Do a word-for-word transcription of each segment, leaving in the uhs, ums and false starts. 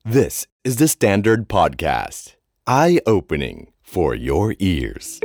This is the Standard Podcast. Eye-opening for your ears.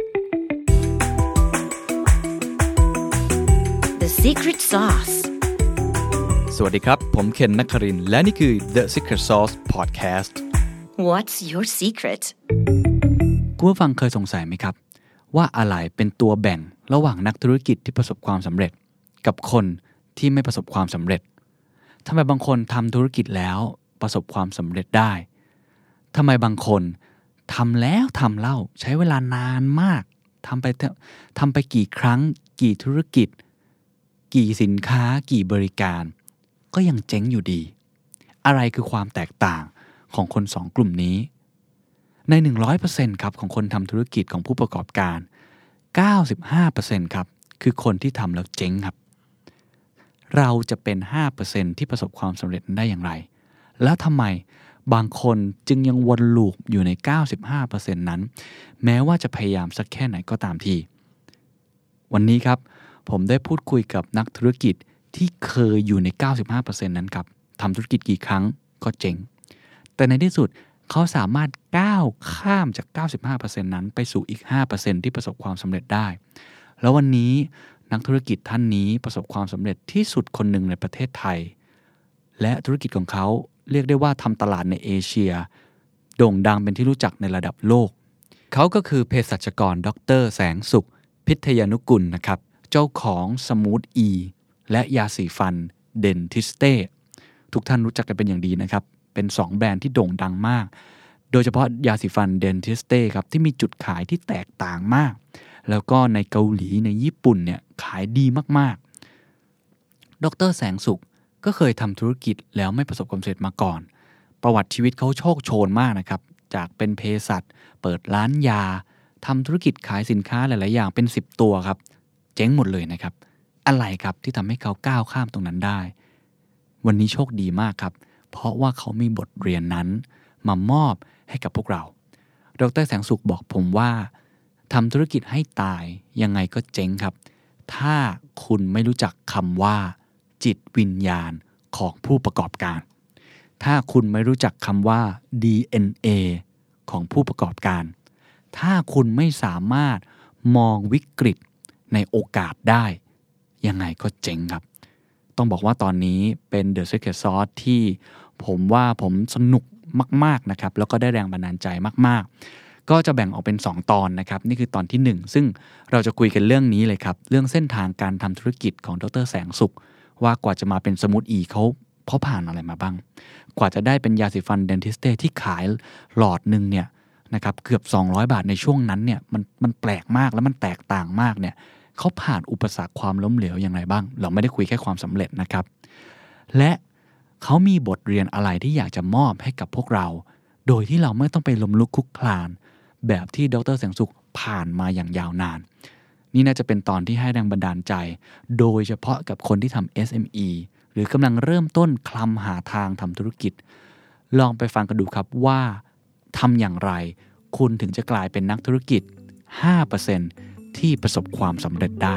The Secret Sauce. สวัสดีครับผมเคนนครินทร์และนี่คือ The Secret Sauce Podcast. What's your secret? คุณผู้ฟังเคยสงสัยไหมครับว่าอะไรเป็นตัวแบ่งระหว่างนักธุรกิจที่ประสบความสำเร็จกับคนที่ไม่ประสบความสำเร็จทำไมบางคนทำธุรกิจแล้วประสบความสำเร็จได้ทำไมบางคนทำแล้วทำเล่าใช้เวลานานมากทำไปทำไปกี่ครั้งกี่ธุรกิจกี่สินค้ากี่บริการก็ยังเจ๊งอยู่ดีอะไรคือความแตกต่างของคนสองกลุ่มนี้ใน หนึ่งร้อยเปอร์เซ็นต์ ครับของคนทำธุรกิจของผู้ประกอบการ เก้าสิบห้าเปอร์เซ็นต์ ครับคือคนที่ทำแล้วเจ๊งครับเราจะเป็น ห้าเปอร์เซ็นต์ ที่ประสบความสำเร็จได้อย่างไรแล้วทำไมบางคนจึงยังวนลูปอยู่ใน เก้าสิบห้าเปอร์เซ็นต์ นั้นแม้ว่าจะพยายามสักแค่ไหนก็ตามทีวันนี้ครับผมได้พูดคุยกับนักธุรกิจที่เคยอยู่ใน เก้าสิบห้าเปอร์เซ็นต์ นั้นครับทำธุรกิจกี่ครั้งก็เจ๊งแต่ในที่สุดเขาสามารถก้าวข้ามจาก เก้าสิบห้าเปอร์เซ็นต์ นั้นไปสู่อีก ห้าเปอร์เซ็นต์ ที่ประสบความสำเร็จได้แล้ววันนี้นักธุรกิจท่านนี้ประสบความสำเร็จที่สุดคนหนึ่งในประเทศไทยและธุรกิจของเขาเรียกได้ว่าทำตลาดในเอเชียโด่งดังเป็นที่รู้จักในระดับโลกเขาก็คือเภสัชกรดร.แสงสุขพิทยานุกุลนะครับเจ้าของสมูทอีและยาสีฟันเดนทิสเต้ทุกท่านรู้จักกันเป็นอย่างดีนะครับเป็นสองแบรนด์ที่โด่งดังมากโดยเฉพาะยาสีฟันเดนทิสเต้ครับที่มีจุดขายที่แตกต่างมากแล้วก็ในเกาหลีในญี่ปุ่นเนี่ยขายดีมากๆดร.แสงสุขก็เคยทำธุรกิจแล้วไม่ประสบความสำเร็จมาก่อนประวัติชีวิตเขาโชคโชนมากนะครับจากเป็นเภสัชเปิดร้านยาทำธุรกิจขายสินค้าหลายๆอย่างเป็นสิบตัวครับเจ๊งหมดเลยนะครับอะไรครับที่ทำให้เขาก้าวข้ามตรงนั้นได้วันนี้โชคดีมากครับเพราะว่าเขามีบทเรียนนั้นมามอบให้กับพวกเราดร.แสงสุขบอกผมว่าทำธุรกิจให้ตายยังไงก็เจ๊งครับถ้าคุณไม่รู้จักคำว่าจิตวิญญาณของผู้ประกอบการถ้าคุณไม่รู้จักคำว่า ดี เอ็น เอ ของผู้ประกอบการถ้าคุณไม่สามารถมองวิกฤตในโอกาสได้ยังไงก็เจ๊งครับต้องบอกว่าตอนนี้เป็น The Secret Sauce ที่ผมว่าผมสนุกมากๆนะครับแล้วก็ได้แรงบันดาลใจมากๆก็จะแบ่งออกเป็นสองตอนนะครับนี่คือตอนที่หนึ่งซึ่งเราจะคุยกันเรื่องนี้เลยครับเรื่องเส้นทางการทำธุรกิจของดร.แสงสุขว่ากว่าจะมาเป็นสมูทอีเขาเพราะผ่านอะไรมาบ้างกว่าจะได้เป็นยาสีฟันเดนทิสเต้ที่ขายหลอดนึงเนี่ยนะครับเกือบสองร้อยบาทในช่วงนั้นเนี่ยมันมันแปลกมากแล้วมันแตกต่างมากเนี่ยเขาผ่านอุปสรรคความล้มเหลวอย่างไรบ้างเราไม่ได้คุยแค่ความสำเร็จนะครับและเขามีบทเรียนอะไรที่อยากจะมอบให้กับพวกเราโดยที่เราไม่ต้องไปล้มลุกคลุกคลานแบบที่ดร.แสงสุขผ่านมาอย่างยาวนานนี่น่าจะเป็นตอนที่ให้แรงบันดาลใจโดยเฉพาะกับคนที่ทำ เอส เอ็ม อี หรือกำลังเริ่มต้นคลำหาทางทำธุรกิจลองไปฟังกันดูครับว่าทำอย่างไรคุณถึงจะกลายเป็นนักธุรกิจ ห้าเปอร์เซ็นต์ ที่ประสบความสำเร็จได้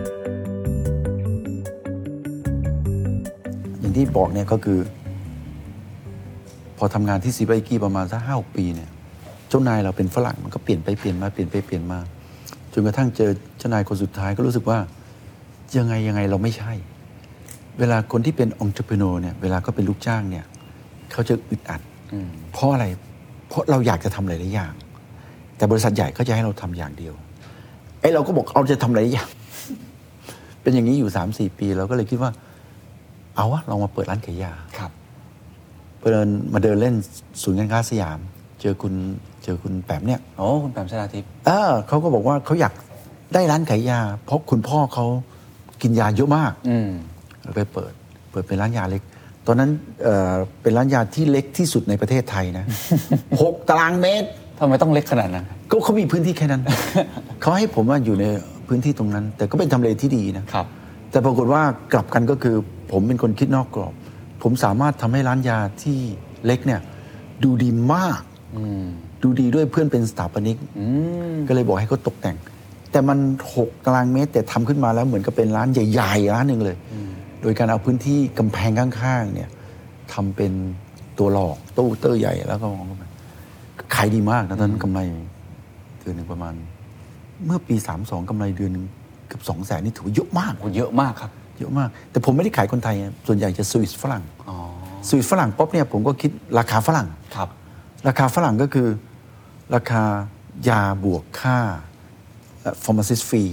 อย่างที่บอกเนี่ยก็คือพอทำงานที่ซีไบกี้ประมาณสักห้าหกปีเนี่ยเจ้านายเราเป็นฝรั่งมันก็เปลี่ยนไปเปลี่ยนมาเปลี่ยนไปเปลี่ยนมาจนกระทั่งเจอเจ้านายคนสุดท้ายก็รู้สึกว่ายังไงยังไงเราไม่ใช่เวลาคนที่เป็น entrepreneur เนี่ยเวลาก็เป็นลูกจ้างเนี่ยเขาจะอึดอัดเพราะอะไรเพราะเราอยากจะทำหลายๆอย่างแต่บริษัทใหญ่ก็จะให้เราทำอย่างเดียวไอ้เราก็บอกเราจะทำหลายอย่างเป็นอย่างนี้อยู่ สามสี่ ปีเราก็เลยคิดว่าเอาวะเรามาเปิดร้านขายยาครับเดินมาเดินเล่นศูนย์การค้าสยามเจอคุณเจอคุณแปมเนี่ยโอ้คุณแปมชนาทิพย์เออเขาก็บอกว่าเขาอยากได้ร้านขายยาเพราะคุณพ่อเขากินยาเยอะมากอืมเราไปเปิดเปิดเป็นร้านยาเล็กตอนนั้นเอ่อเป็นร้านยาที่เล็กที่สุดในประเทศไทยนะ หกตารางเมตรทำไมต้องเล็กขนาดนั้นก็เขามีพื้นที่แค่นั้น เขาให้ผมว่าอยู่ในพื้นที่ตรงนั้นแต่ก็เป็นทำเลที่ดีนะครับแต่ปรากฏว่ากลับกันก็คือผมเป็นคนคิดนอกกรอบผมสามารถทำให้ร้านยาที่เล็กเนี่ยดูดีมากดูดีด้วยเพื่อนเป็นสถาปนิกก็เลยบอกให้เขาตกแต่งแต่มันหกตารางเมตรแต่ทำขึ้นมาแล้วเหมือนกับเป็นร้านใหญ่ๆร้านหนึ่งเลยโดยการเอาพื้นที่กำแพงข้างๆเนี่ยทำเป็นตัวหลอกตู้เตอร์ใหญ่แล้วก็มองเข้าไปขายดีมากนะตอนนั้นกำไรเดือนหนึ่งประมาณเมื่อปีสามสิบสองกำไรเดือนนึงเกือบสองแสนนี่ถือว่าเยอะมากเยอะมากครับเยอะมากแต่ผมไม่ได้ขายคนไทยส่วนใหญ่จะสวิสฝรั่งสวิสฝรั่งป๊อปเนี่ยผมก็คิดราคาฝรั่งครับราคาฝรั่งก็คือราคายาบวกค่า pharmacist fee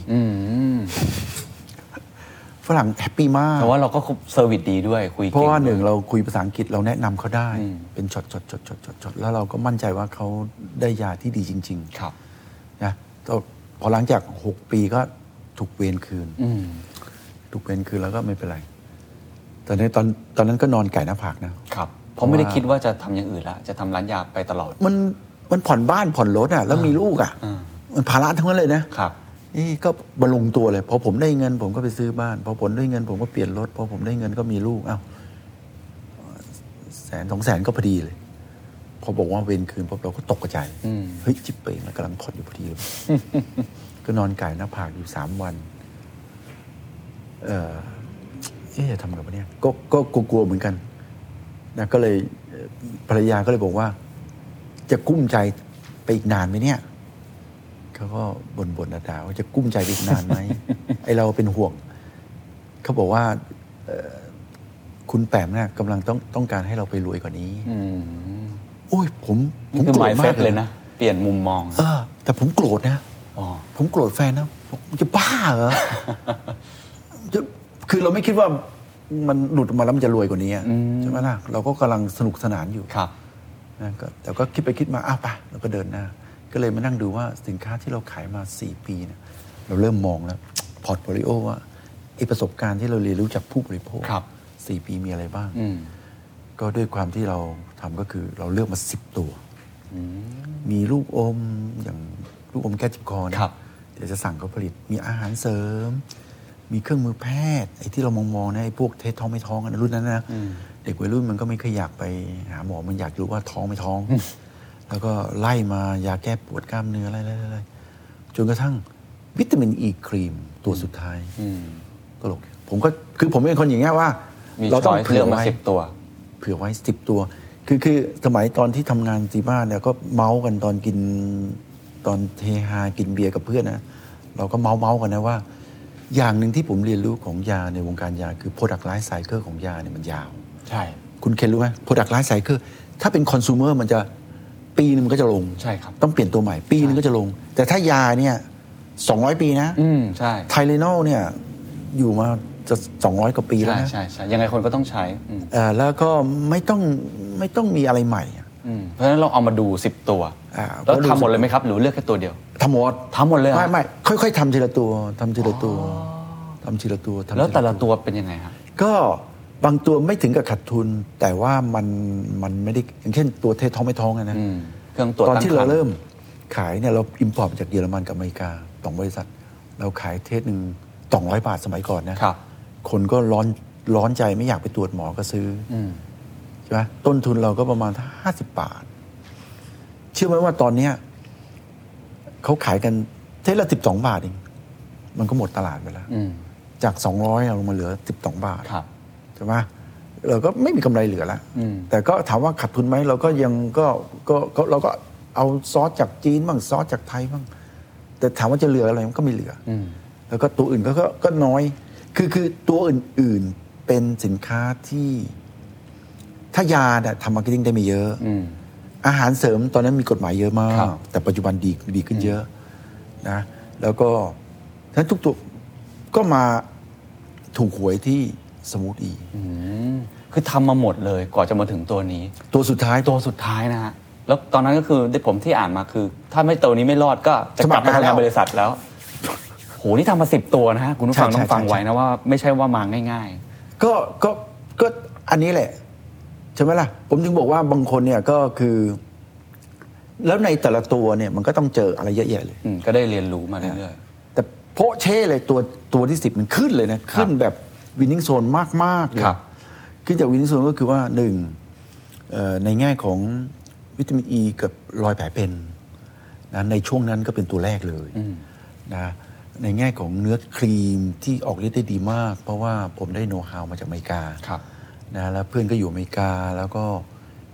ฝรั่งแฮปปี้มากแต่ว่าเราก็เซอร์วิสดีด้วยคุยเก่งเพราะว่าหนึ่งเราคุยภาษาอังกฤษเราแนะนำเขาได้เป็นช็อตๆๆๆๆแล้วเราก็มั่นใจว่าเขาได้ยาที่ดีจริงๆครับนะพอหลังจากหกปีก็ถูกเวรคืนถูกเวรคืนแล้วก็ไม่เป็นไรแต่ในตอนตอนนั้นก็นอนไก่หน้าผากนะครับเพราะไม่ได้คิดว่าจะทำอย่างอื่นละจะทำร้านยาไปตลอดมันมันผ่อนบ้านผ่อนรถอ่ะแล้วมีลูกอ่ะมันภาระทั้งนั้นเลยนะครับนี่ก็บรรลงตัวเลยพอผมได้เงินผมก็ไปซื้อบ้านพอผมได้เงินผมก็เปลี่ยนรถพอผมได้เงินก็มีลูกอ้าวแสนสองแสนก็พอดีเลยพอบอกว่าเวรคืนพอเราก็ตกใจเฮ้ยจิบเป่งแล้วกำลังผ่อนอยู่พอดีเลยก็นอนไก่หน้าผากอยู่สามวันเออเอ๊ะทำกับเนี่ยก็ก็กลัวๆเหมือนกันนะก็เลยภรรยาก็เลยบอกว่าจะกุ้มใจไปอีกนานไหมเนี่ยเขาก็บ่นๆด่าๆว่าจะกุ้มใจไปอีกนานไหม ไอเราเป็นห่วงเขาบอกว่าคุณแปมเนี่ยกำลังต้องต้องการให้เราไปรวยกว่านี้โอ้ยผมผมโกรธมากเลยนะเปลี่ยนมุมมองเออแต่ผมโกรธนะผมโกรธแฟนนะผมจะบ้าเหรอจะคือเราไม่คิดว่ามันหลุดออกมาแล้วมันจะรวยกว่านี้ใช่ไหมล่ะเราก็กำลังสนุกสนานอยู่ครับนะก็แต่ก็คิดไปคิดมาอ้าวไปเราก็เดินหน้าก็เลยมานั่งดูว่าสินค้าที่เราขายมาสี่ปีเนี่ยเราเริ่มมองแล้วพอร์ตโฟลิโอว่าไอ้ประสบการณ์ที่เราเรียนรู้จากผู้บริโภคสี่ปีมีอะไรบ้างก็ด้วยความที่เราทำก็คือเราเลือกมาสิบตัวมีลูกอมอย่างลูกอมแก้เจ็บคอนะเดี๋ยวจะสั่งเขาผลิตมีอาหารเสริมมีเครื่องมือแพทย์ไอ้ที่เรามองๆนะไอ้พวกเทสท้องไม่ท้องกันรุ่นนั้นนะเด็กวัยรุ่นมันก็ไม่เคยอยากไปหาหมอมันอยากรู้ว่าท้องไม่ท้องแล้วก็ไล่มายาแก้ปวดกล้ามเนื้ออะไรๆๆจนกระทั่งวิตามินอีครีมตัวสุดท้ายตลกผมก็คือผมเป็นคนอย่างเงี้ยว่าเราต้องเผื่อไว้สิบตัวเผื่อไว้สิบตัวคือคือสมัยตอนที่ทำงานที่บ้านเนี่ยก็เมาส์กันตอนกินตอนเฮฮากินเบียร์กับเพื่อนนะเราก็เมาส์เมาส์กันนะว่าอย่างหนึ่งที่ผมเรียนรู้ของยาในวงการยาคือ product life cycle ของยาเนี่ยมันยาวใช่คุณเคนรู้ไหม product life cycle ถ้าเป็น consumer มันจะปีนึงมันก็จะลงใช่ครับต้องเปลี่ยนตัวใหม่ปีนึงก็จะลงแต่ถ้ายาเนี่ยสองร้อยปีนะอืมใช่ไทเลนอลเนี่ยอยู่มาจะสองร้อยกว่าปีแล้วนะใช่ใช่ยังไงคนก็ต้องใช้อ่าแล้วก็ไม่ต้องไม่ต้องมีอะไรใหม่เพราะฉะนั้นเราเอามาดูสิบตัวแล้วทำหมดเลยไหมครับหรือเลือกแค่ตัวเดียวทำหมดทำหมดเลยไม่ไม่ค่อยๆทำทีละตัวทำทีละตัวทำทีละตัวแล้วแต่ละตัวเป็นยังไงครับก็บางตัวไม่ถึงกับขาดทุนแต่ว่ามันมันไม่ได้อย่างเช่นตัวเทท้องไม่ท้องนะเครื่องตรวจตอนที่เราเริ่มขายเนี่ยเราอิมพอร์ตจากเยอรมันกับอเมริกาสองบริษัทเราขายเทสหนึ่งสองร้อยบาทสมัยก่อนนะครับคนก็ร้อนร้อนใจไม่อยากไปตรวจหมอก็ซื้อใช่ไหมต้นทุนเราก็ประมาณห้าสิบบาทเชื่อไหมว่าตอนนี้เขาขายกันเทสละสิบสองบาทเองมันก็หมดตลาดไปแล้วจากสองร้อยลงมาเหลือสิบสองบาทใช่ไหมเราก็ไม่มีกำไรเหลือแล้วแต่ก็ถามว่าขาดทุนไหมเราก็ยังก็ก็เราก็เอาซอสจากจีนบ้างซอสจากไทยบ้างแต่ถามว่าจะเหลืออะไรมันก็ไม่เหลือแล้วก็ตัวอื่นก็ก็น้อยคือคือตัวอื่นๆเป็นสินค้าที่ถ้ายาเนี่ยทำมาร์เก็ตติ้งได้ไม่เยอะอาหารเสริมตอนนั้นมีกฎหมายเยอะมากแต่ปัจจุบันดีดีขึ้นเยอะนะแล้วก็ทั้งทุกตัวก็มาถูกหวยที่สมูทอีคือทำมาหมดเลยก่อนจะมาถึงตัวนี้ตัวสุดท้ายตัวสุดท้ายนะฮะแล้วตอนนั้นก็คือที่ผมที่อ่านมาคือถ้าไม่ตัวนี้ไม่รอดก็จะกลับมาทำงานบริษัทแล้วโหนี่ทำมาสิบตัวนะฮะคุณผู้ฟังต้องฟังไว้นะว่าไม่ใช่ว่ามาง่ายๆก็ก็ก็อันนี้แหละใช่ไหมล่ะผมถึงบอกว่าบางคนเนี่ยก็คือแล้วในแต่ละตัวเนี่ยมันก็ต้องเจออะไรเยอะแยะเลยก็ได้เรียนรู้มาเรื่อยๆแต่โพเช่เลยตัวตัวที่สิบมันขึ้นเลยนะขึ้นแบบวินนิ่งโซนมากๆเลยขึ้นจากวินนิ่งโซนก็คือว่าหนึ่งในแง่ของวิตามินอีกับรอยแผลเป็นนะในช่วงนั้นก็เป็นตัวแรกเลยนะในแง่ของเนื้อครีมที่ออกฤทธิ์ได้ดีมากเพราะว่าผมได้โน้ตฮาวมาจากอเมริกานะแล้วเพื่อนก็อยู่อเมริกาแล้วก็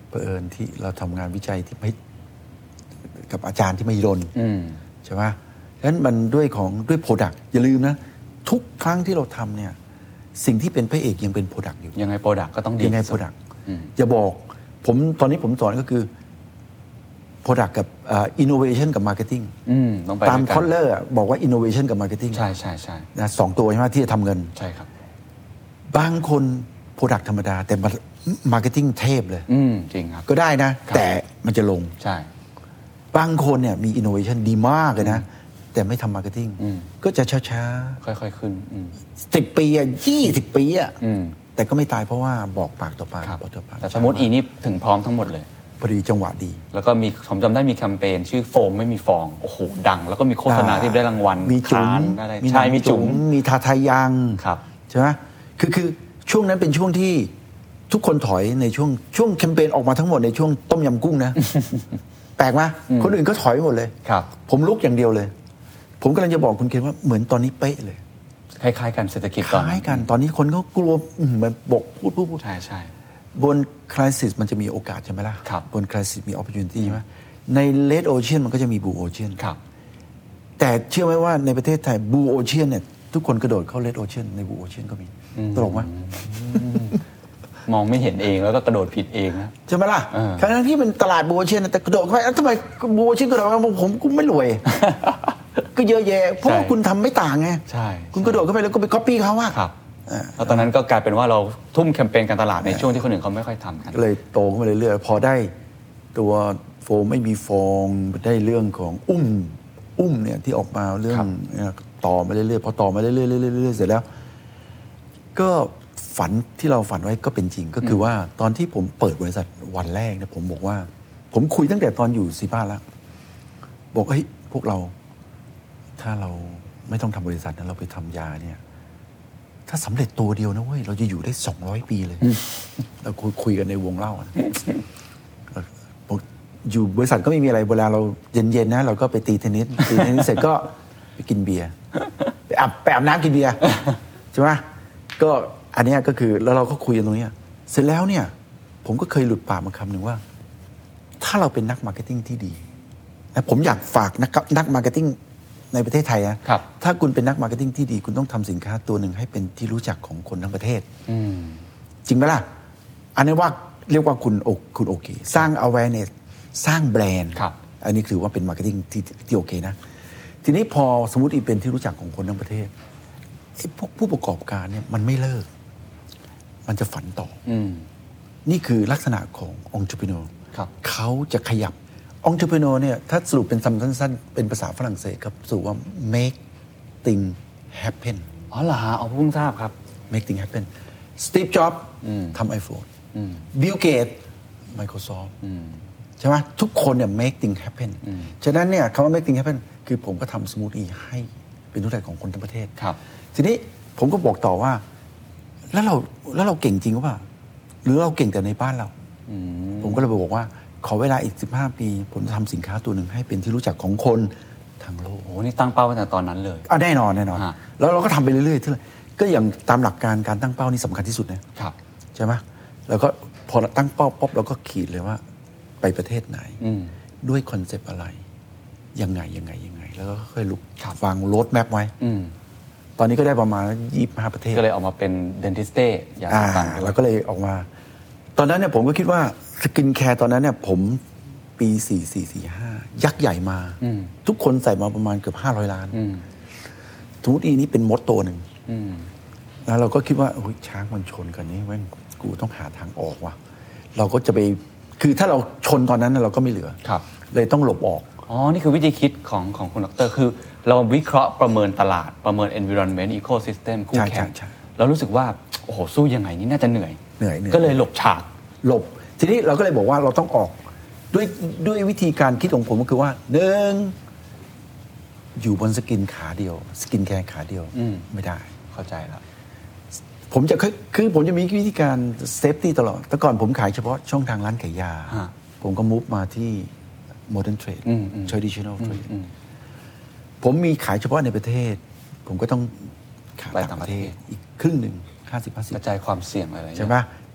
เผอิญที่เราทำงานวิจัยที่ไม่กับอาจารย์ที่มหิดลใช่ไหมฉะนั้นมันด้วยของด้วยโปรดักต์อย่าลืมนะทุกครั้งที่เราทำเนี่ยสิ่งที่เป็นพระเอกยังเป็นโปรดักต์อยู่ยังไงโปรดักต์ก็ต้องดียังไงโปรดักต์อย่าบอกผมตอนนี้ผมสอนก็คือโปรดักต์กับอินโนเวชันกับมาร์เก็ตติ้งตามคอลเลอร์บอกว่าอินโนเวชันกับมาร์เก็ตติ้งใช่ใช่ใช่นะสองตัวใช่ไหมที่จะทำเงินใช่ครับบางคนโปรดักต์ธรรมดาแต่มาร์เก็ตติ้งเทพเลยจริงครับก็ได้นะแต่มันจะลงใช่บางคนเนี่ยมีอินโนเวชันดีมากเลยนะแต่ไม่ทำมาร์เก็ตติ้งก็จะช้าๆค่อยๆขึ้นสิบปีอ่ะยี่สิบปีอ่ะแต่ก็ไม่ตายเพราะว่าบอกปากต่อปากบอกต่อปากแต่สมมติอีนี่ถึงพร้อมทั้งหมดเลยพอดีจังหวะดีแล้วก็มีผมจำได้มีแคมเปญชื่อโฟมไม่มีฟองโอ้โหดังแล้วก็มีโฆษณาที่ได้รางวัลมีจุ๋มใช่มีจุ๋มมีทาทายังครับใช่ไหมคือคือช่วงนั้นเป็นช่วงที่ทุกคนถอยในช่วงช่วงแคมเปญออกมาทั้งหมดในช่วงต้มยำกุ้งนะแปลกไหมคนอื่นก็ถอยหมดเลยครับผมลุกอย่างเดียวเลยผมกำลังจะบอกคุณเคนว่าเหมือนตอนนี้เป๊ะเลยคล้ายๆกันเศรษฐกิจตอนคล้ายกันตอนนี้คนก็กลัวเหมือนบกพูดพูดพูดใช่ใช่บนคริสิสมันจะมีโอกาสใช่ไหมล่ะบนคริสิสมี opportunity ใช่ไหมในเลดโอเชียนมันก็จะมีบลูโอเชียนแต่เชื่อไหมว่าในประเทศไทยบลูโอเชียนเนี่ยทุกคนกระโดดเข้าเลดโอเชียนในบลูโอเชียนก็มีตลกไหมมองไม่เห็นเองแล้วก็กระโดดผิดเองนะใช่ไหมล่ะทั้งที่เป็นตลาดบลูโอเชียนแต่กระโดดเข้าไปทำไมบลูโอเชียนกระโดดเข้าไปผมกูไม่รวยก็เยอะแยะเพราะว่าคุณทำไม่ต่างไงใช่คุณกระโดดเข้าไปแล้วก็ไปก๊อปปี้เขาว่าแล้วตอนนั้นก็กลายเป็นว่าเราทุ่มแคมเปญการตลาดในช่วงที่คนอื่นเขาไม่ค่อยทำกันเลยโตขึ้นมาเรื่อยๆพอได้ตัวโฟมไม่มีฟองได้เรื่องของอุ้มอุ้มเนี่ยที่ออกมาเรื่องต่อมาเรื่อยๆพอต่อมาเรื่อยๆเรื่อยๆเสร็จแล้วก็ฝันที่เราฝันไว้ก็เป็นจริงก็คือว่าตอนที่ผมเปิดบริษัทวันแรกเนี่ยผมบอกว่าผมคุยตั้งแต่ตอนอยู่ซีบ้าแล้วบอกเฮ้ยพวกเราถ้าเราไม่ต้องทำบริษัทนะเราไปทำยาเนี่ยถ้าสำเร็จตัวเดียวนะเว้ยเราจะอยู่ได้สองร้อยปีเลยเราคุยคุยกันในวงเล่าอยู่บริษัทก็ไม่มีอะไรเวลาเราเย็นๆนะเราก็ไปตีเทนนิสตีเทนนิสเสร็จก็ไปกินเบียร์ไปอาบไปอาบน้ำกินเบียร์ใช่ไหมก็อันนี้ก็คือแล้วเราก็คุยกันตรงนี้เสร็จแล้วเนี่ยผมก็เคยหลุดปากมาคำหนึ่งว่าถ้าเราเป็นนักมาร์เก็ตติ้งที่ดีนะผมอยากฝากนักนักมาร์เก็ตติ้งในประเทศไทยนะถ้าคุณเป็นนักมาร์เก็ตติ้งที่ดีคุณต้องทำสินค้าตัวหนึ่งให้เป็นที่รู้จักของคนทั้งประเทศจริงไหมล่ะอันนี้ว่าเรียกว่าคุณโอคุณโอเคสร้าง awareness สร้างแบรนด์อันนี้ถือว่าเป็นมาร์เก็ตติ้งที่ที่โอเคนะทีนี้พอสมมติอีกเป็นที่รู้จักของคนทั้งประเทศพวกผู้ประกอบการเนี่ยมันไม่เลิกมันจะฝันต่อนี่คือลักษณะของ entrepreneur เขาจะขยับ entrepreneur เนี่ยถ้าสรุปเป็นคำสั้นๆเป็นภาษาฝรั่งเศสครับสรุปว่า make thing happen อ๋อเหรอฮะอ๋อเพิ่งทราบครับ make thing happen Steve Jobs ทำ iPhone Bill Gates Microsoft ใช่ไหมทุกคนเนี่ย make thing happen ฉะนั้นเนี่ยคำว่า make thing happen คือผมก็ทำสมูทตี้ให้เป็นทุกอย่างของคนทั้งประเทศทีนี้ผมก็บอกต่อว่าแล้วเราแล้วเราเก่งจริงหรือเปล่าหรือเราเก่งแต่ในบ้านเราผมก็เลยบอกว่าขอเวลาอีกสิบห้าปีผมจะทำสินค้าตัวหนึ่งให้เป็นที่รู้จักของคนทั้งโลกโอ้นี่ตั้งเป้าตั้งแต่ตอนนั้นเลยอ่ะแน่นอนแน่นอนแล้วเราก็ทำไปเรื่อยๆที่ก็อย่างตามหลักการการตั้งเป้านี่สำคัญที่สุดนะครับใช่ไหมแล้วก็พอตั้งเป้าป๊อบเราก็ขีดเลยว่าไปประเทศไหนด้วยคอนเซปต์อะไรยังไงยังไงยังไงแล้วก็ค่อยลุกวางโรดแมพไว้ตอนนี้ก็ได้ประมาณยี่สิบห้าประเทศก็เลยออกมาเป็นเดนทิสเต้อย่างต่างๆแล้วก็เลยออกมาตอนนั้นเนี่ยผมก็คิดว่าสกินแคร์ตอนนั้นเนี่ยผมปีสี่สี่ สี่ห้ายักษ์ใหญ่มาทุกคนใส่มาประมาณเกือบห้าร้อยล้านสมมติอีนี้เป็นมดตัวหนึ่งแล้วเราก็คิดว่าโอ้ยช้างมันชนกันนี่แม่งกูต้องหาทางออกว่ะเราก็จะไปคือถ้าเราชนตอนนั้นเราก็ไม่เหลือเลยต้องหลบออกอ๋อนี่คือวิธีคิดของของคุณดร.คือเราวิเคราะห์ประเมินตลาดประเมิน environment ecosystem คู่แข่งเรารู้สึกว่าโอ้โหสู้ยังไงนี่น่าจะเหนื่อยเหนื่อยก็เลยหลบฉากหลบทีนี้เราก็เลยบอกว่าเราต้องออกด้วยด้วยวิธีการคิดของผมก็คือว่าหนึ่งอยู่บนสกินขาเดียวสกินแคร์ขาเดียวไม่ได้เข้าใจแล้วผมจะคือผมจะมีวิธีการเซฟตี้ตลอดแต่ก่อนผมขายเฉพาะช่องทางร้านขายยาผมก็มูฟมาที่ modern trade traditional trade ผมมีขายเฉพาะในประเทศผมก็ต้องขายต่างประเทศอีกครึ่งหนึ่งห้าสิบ ห้าสิบกระจายความเสี่ยงอะไรใช่ไหม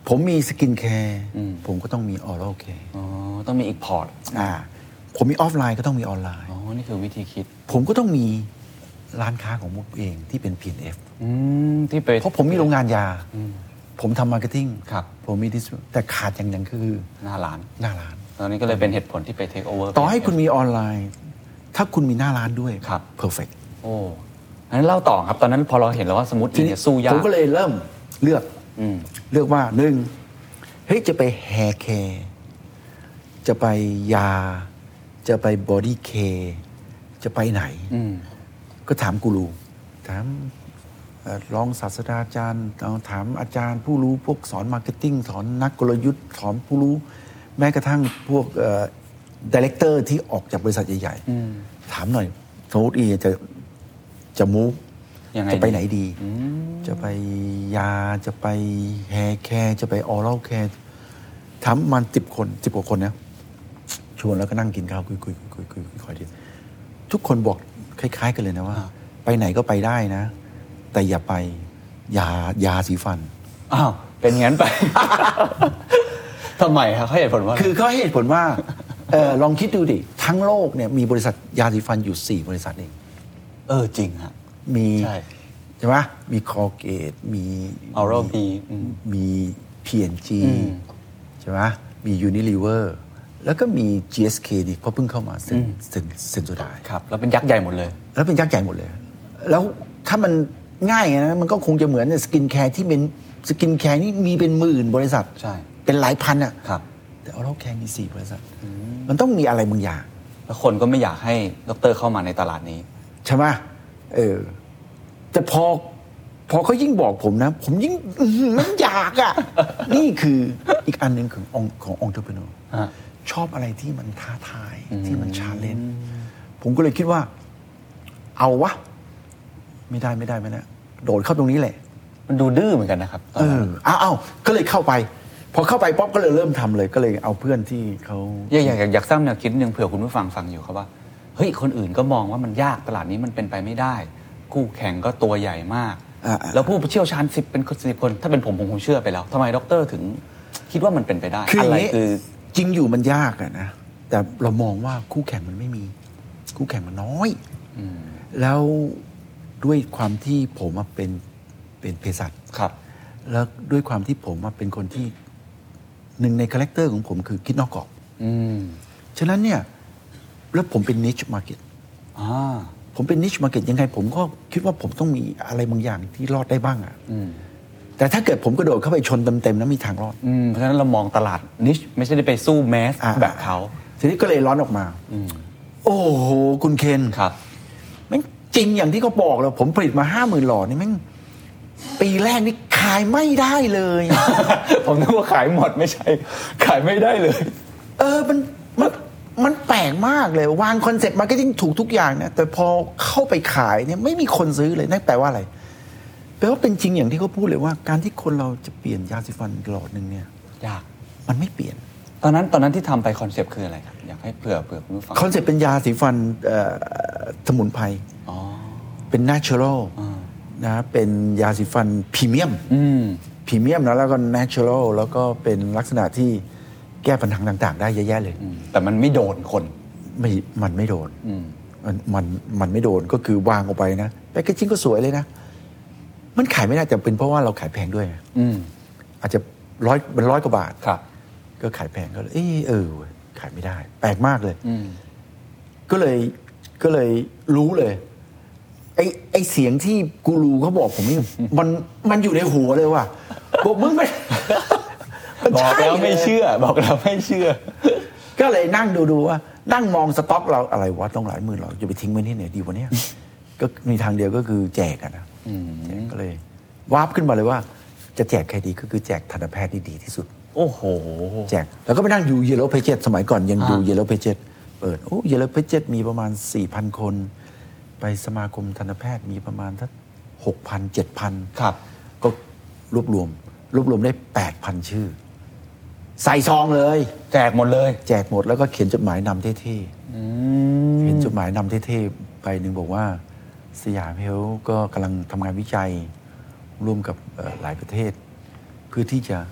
ผมมีสกินแคร์ผมก็ต้องมีออรัลแคร์อ๋อต้องมีอีกพอร์ตอ่าผมมีออฟไลน์ก็ต้องมีออนไลน์อ๋อนี่คือวิธีคิดผมก็ต้องมีร้านค้าของผมเองที่เป็น พี เอ็น เอฟอืมที่ไปเพราะผมมีโรงงานยาผมทำมาร์เก็ตติ้งครับผมมีดิสแต่ขาดอย่างหนึ่งคือหน้าร้านหน้าร้านตอนนี้ก็เลยเป็นเหตุผลที่ไปเทคโอเวอร์ต่อให้คุณมีออนไลน์ถ้าคุณมีหน้าร้านด้วยครับเพอร์เฟกต์โอ้อันนั้นเล่าต่อครับตอนนั้นพอเราเห็นแล้วว่าสมมติเนี่ยสู้ยากผมก็เลยเริ่มเลือกเลือกว่าหนึ่งเฮ้ยจะไปแฮร์แคร์จะไปยาจะไปบอดี้แคร์จะไปไหนก็ถามกูรูถามรองศาสตราจารย์ถามอาจารย์ผู้รู้พวกสอนมาร์เก็ตติ้งสอนนักกลยุทธ์สอนผู้รู้แม้กระทั่งพวกดีเรคเตอร์ที่ออกจากบริษัทใหญ่ๆถามหน่อยสมมติอีจะจะมูฟจะไปไหนดีจะไปยาจะไปแฮร์แคร์จะไปออรัลแคร์ถามมันสิบคนสิบกว่าคนนะชวนแล้วก็นั่งกินข้าวคุยคุยคุยคุยคุยคุยดีทุกคนบอกคล้ายๆกันเลยนะว่าไปไหนก็ไปได้นะแต่อย่าไปยายาสีฟันอ้าวเป็นงั้นไป ทำไมครับเขาเหตุผลว่าคือเขาเหตุผลว่าเออลองคิดดูดิทั้งโลกเนี่ยมีบริษัทยาสีฟันอยู่สี่บริษัทเองเออจริงฮะมีใช่ใช่ไหมมีคอเกตมี Oral-B มี พี เอ็น จี ใช่ไหมมี Unilever แล้วก็มี จี เอส เค ดิเพราะเพิ่งเข้ามาเซนเซนเซนโซไดครับแล้วเป็นยักษ์ใหญ่หมดเลยแล้วเป็นยักษ์ใหญ่หมดเลยแล้วถ้ามันง่ายนะมันก็คงจะเหมือนสกินแคร์ที่เป็นสกินแคร์นี่มีเป็นหมื่นบริษัทใช่เป็นหลายพันอ่ะครับแต่ออรัลแคร์มีสี่บริษัทมันต้องมีอะไรบางอย่างแล้วคนก็ไม่อยากให้ดร.เข้ามาในตลาดนี้ใช่ไหมเออแต่พอพอเขายิ่งบอกผมนะผมยิ่งมันอยากอ่ะ นี่คืออีกอันหนึ่งขององขององค์เทอร์เพเนอร์ชอบอะไรที่มันท้าทายที่มันชาเลนจ์ผมก็เลยคิดว่าเอาวะไม่ได้ไม่ได้ไม่ได้โดดเข้าตรงนี้แหละมันดูดื้อเหมือนกันนะครับเออเอาเอาก็เลยเข้าไปพอเข้าไปป๊อปก็เลยเริ่มทำเลยก็เลยเอาเพื่อนที่เขาอยากอยากอยากสร้างแนวคิดนึงเผื่อคุณผู้ฟังฟังอยู่ครับว่าเฮ้ยคนอื่นก็มองว่ามันยากตลาดนี้มันเป็นไปไม่ได้คู่แข่งก็ตัวใหญ่มากแล้วผู้เชี่ยวชาญสิบเป็นสิบคนถ้าเป็นผมผมคงเชื่อไปแล้วทำไมด็อกเตอร์ถึงคิดว่ามันเป็นไปได้อะไรคือจริงอยู่มันยากอะนะแต่เรามองว่าคู่แข่งมันไม่มีคู่แข่งมันน้อยแล้วด้วยความที่ผมเป็นเป็นเภสัชครับแล้วด้วยความที่ผมเป็นคนที่หนึ่งในคาแรคเตอร์ของผมคือคิดนอกกรอบฉะนั้นเนี่ยแล้วผมเป็น niche market อ่าผมเป็น niche market ยังไงผมก็คิดว่าผมต้องมีอะไรบางอย่างที่รอดได้บ้างอ่ะแต่ถ้าเกิดผมกระโดดเข้าไปชนเต็มๆแล้วมีทางรอดเพราะฉะนั้นเรามองตลาด niche ไม่ใช่ได้ไปสู้แมสแบบเขาทีนี้ก็เลยร้อนออกมาโอ้โหคุณเคนครับแม่งจริงอย่างที่เขาบอกเลยผมผลิตมาห้าหมื่นหลอดนี่แม่งปีแรกนี่ขายไม่ได้เลยผมนึกว่าขายหมดไม่ใช่ขายไม่ได้เลยเออมันมันมันแปลกมากเลยวางคอนเซ็ปต์มาร์เก็ตติ้งถูกทุกอย่างนะแต่พอเข้าไปขายเนี่ยไม่มีคนซื้อเลยนั่นแปลว่าอะไรแปลว่าเป็นจริงอย่างที่เขาพูดเลยว่าการที่คนเราจะเปลี่ยนยาสีฟันหลอดนึงเนี่ยยากมันไม่เปลี่ยนตอนนั้นตอนนั้นที่ทำไปคอนเซ็ปต์คืออะไรครับอยากให้เผื่อเผื่อคุณผู้ฟังคอนเซ็ปต์เป็นยาสีฟันสมุนไพรเป็น natural นะเป็นยาสีฟันพรีเมียมพรีเมียมนะแล้วก็ natural แล้วก็เป็นลักษณะที่แก้ปัญหาต่างๆได้เยอะแยะเลยแต่มันไม่โดนคนไม่มันไม่โดนมันมันมันไม่โดนก็คือวางออกไปนะแพคเกจจิ้งก็สวยเลยนะมันขายไม่ได้แต่เป็นเพราะว่าเราขายแพงด้วยอาจจะร้อยเป็นร้อยกว่าบาทก็ขายแพงก็เลยเออเออขายไม่ได้แปลกมากเลยก็เลยก็เลยรู้เลยไอ้ไอ้เสียงที่กูรูเขาบอกผมนี่มันมันอยู่ในหัวเลยว่ะบอกมึงไม่บอกแล้วไม่เชื่อบอกแล้วไม่เชื่อก็เลยนั่งดูๆว่านั่งมองสต็อกเราอะไรวะต้องหลายหมื่นหรอจะไปทิ้งไว้ที่ไหนดีวะเนี่ยก็มีทางเดียวก็คือแจกอะนะก็เลยวาร์ปขึ้นมาเลยว่าจะแจกใครดีก็คือแจกทันตแพทย์ที่ดีที่สุดโอ้โหแจกแล้วก็ไปนั่งดู Yellow Pages สมัยก่อนยังดู Yellow Pages เปิดโอ้ Yellow Pages มีประมาณ สี่พัน คนไปสมาคมทันตแพทย์มีประมาณสัก หกพัน เจ็ดพันครับก็รวบรวมรวบรวมได้ แปดพัน ชื่อใส่ซองเลยแจกหมดเลยแจกหมดแล้วก็เขียนจดหมายนำเท่ๆเขียนจดหมายนำเท่ๆไปหนึ่งบอกว่าสยามเฮลท์ก็กำลังทำงานวิจัยร่วมกับหลายประเทศเพื่อที่จะ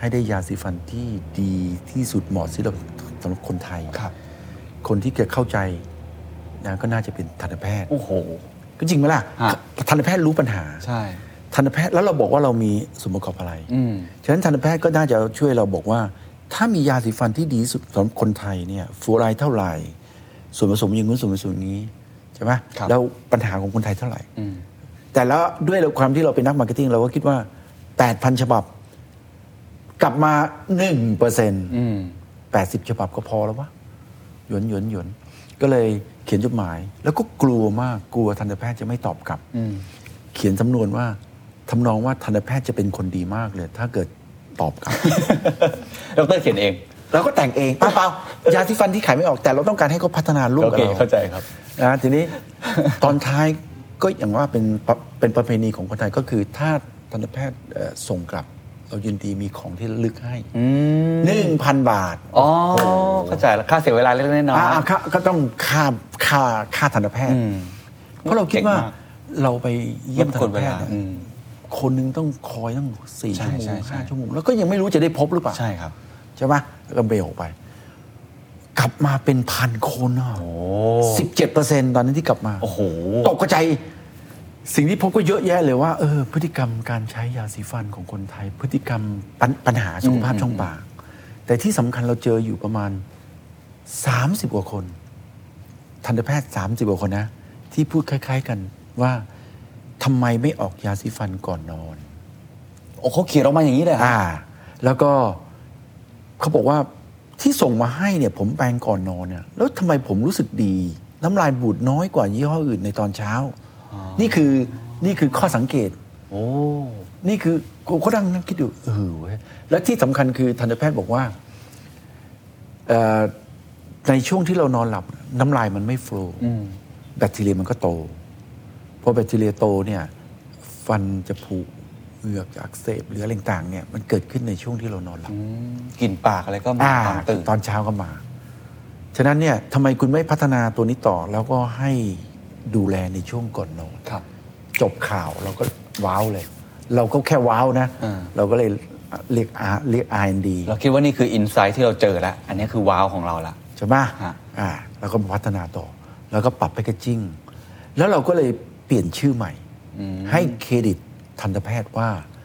ให้ได้ยาสีฟันที่ดีที่สุดเหมาะสำหรับสำหรับคนไทยครับคนที่จะเข้าใจนะก็น่าจะเป็นทันตแพทย์โอ้โหก็จริงไหมล่ะทันตแพทย์รู้ปัญหาใช่ทันตแพทย์แล้วเราบอกว่าเรามีส่วนประกอบอะไรฉะนั้นทันตแพทย์ก็น่าจะช่วยเราบอกว่าถ้ามียาสีฟันที่ดีสุดสำหรับคนไทยเนี่ยฟลูออไรด์เท่าไหร่ส่วนผสมอย่างนู้นส่วนผสมนี้ใช่ไหมแล้วปัญหาของคนไทยเท่าไหร่แต่แล้วด้วยความที่เราเป็นนักมาร์เก็ตติ้งเราก็คิดว่า แปดพัน ฉบับกลับมา หนึ่งเปอร์เซ็นต์ แปดสิบ ฉบับก็พอแล้ววะหยวนหยวนหยวนก็เลยเขียนจดหมายแล้วก็กลัวมากกลัวทันตแพทย์จะไม่ตอบกลับเขียนสำนวนว่าทำนองว่าทันตแพทย์จะเป็นคนดีมากเลยถ้าเกิดตอบกลับดร.เขียนเองเราก็แต่งเองเปล่าๆยาสีฟันที่ขายไม่ออกแต่เราต้องการให้เขาพัฒนาร่วมกับเราเข้าใจครับนะทีนี้ตอนท้ายก็อย่างว่าเป็นเป็นประเพณีของคนไทยก็คือถ้าทันตแพทย์ส่งกลับเรายินดีมีของที่ระลึกให้หนึ่งพันบาทอ๋อเข้าใจแล้วค่าเสียเวลาเล็กๆน้อยๆก็ต้องค่าค่าค่าทันตแพทย์เพราะเราคิดว่าเราไปเยี่ยมทันตแพทย์คนนึงต้องคอยตั้งสี่ชั่วโมงห้าชั่วโมงแล้วก็ยังไม่รู้จะได้พบหรือเปล่าใช่ครับใช่ไหมแล้วก็เบลไปกลับมาเป็นพันคนอ่ะสิบเจ็ดเปอร์เซ็นต์ตอนนั้นที่กลับมาโอ้โหตกใจสิ่งที่พบก็เยอะแยะเลยว่าเออพฤติกรรมการใช้ยาสีฟันของคนไทยพฤติกรรมปัญหาสุขภาพช่องปากแต่ที่สำคัญเราเจออยู่ประมาณสามสิบกว่าคนทันตแพทย์สามสิบกว่าคนนะที่พูดคล้ายๆกันว่าทำไมไม่ออกยาสีฟันก่อนนอนโอ้เขาเขียนออกมาอย่างนี้เลยอ่าแล้วก็เขาบอกว่าที่ส่งมาให้เนี่ยผมแปรงก่อนนอนเนี่ยแล้วทำไมผมรู้สึกดีน้ำลายบูดน้อยกว่ายี่ห้ออื่นในตอนเช้านี่คือนี่คือข้อสังเกตโอ้นี่คือเขาดังนั่งคิดอยู่เออเว้ยแล้วที่สำคัญคือทันตแพทย์บอกว่าในช่วงที่เรานอนหลับน้ำลายมันไม่โฟลว์แบคทีเรียมันก็โตพอแบคทีเรียโตเนี่ยฟันจะผุเหงือกจะอักเสบหรืออะไรต่างๆเนี่ยมันเกิดขึ้นในช่วงที่เรานอนหลับกลิ่นปากอะไรก็มาตอนตื่นตอนเช้าก็มาฉะนั้นเนี่ยทำไมคุณไม่พัฒนาตัวนี้ต่อแล้วก็ให้ดูแลในช่วงก่อนนอนจบข่าวเราก็ว้าวเลยเราก็แค่ว้าวนะเราก็เลยเรียกอาเรียก อาร์ แอนด์ ดีเราคิดว่านี่คืออินไซต์ที่เราเจอแล้วอันนี้คือว้าวของเราละใช่ไหมอ่าแล้วก็พัฒนาต่อแล้วก็ปรับแพคเกจจิ้งแล้วเราก็เลยเปลี่ยนชื่อใหม่ให้เครดิตทันตแพทย์ว่า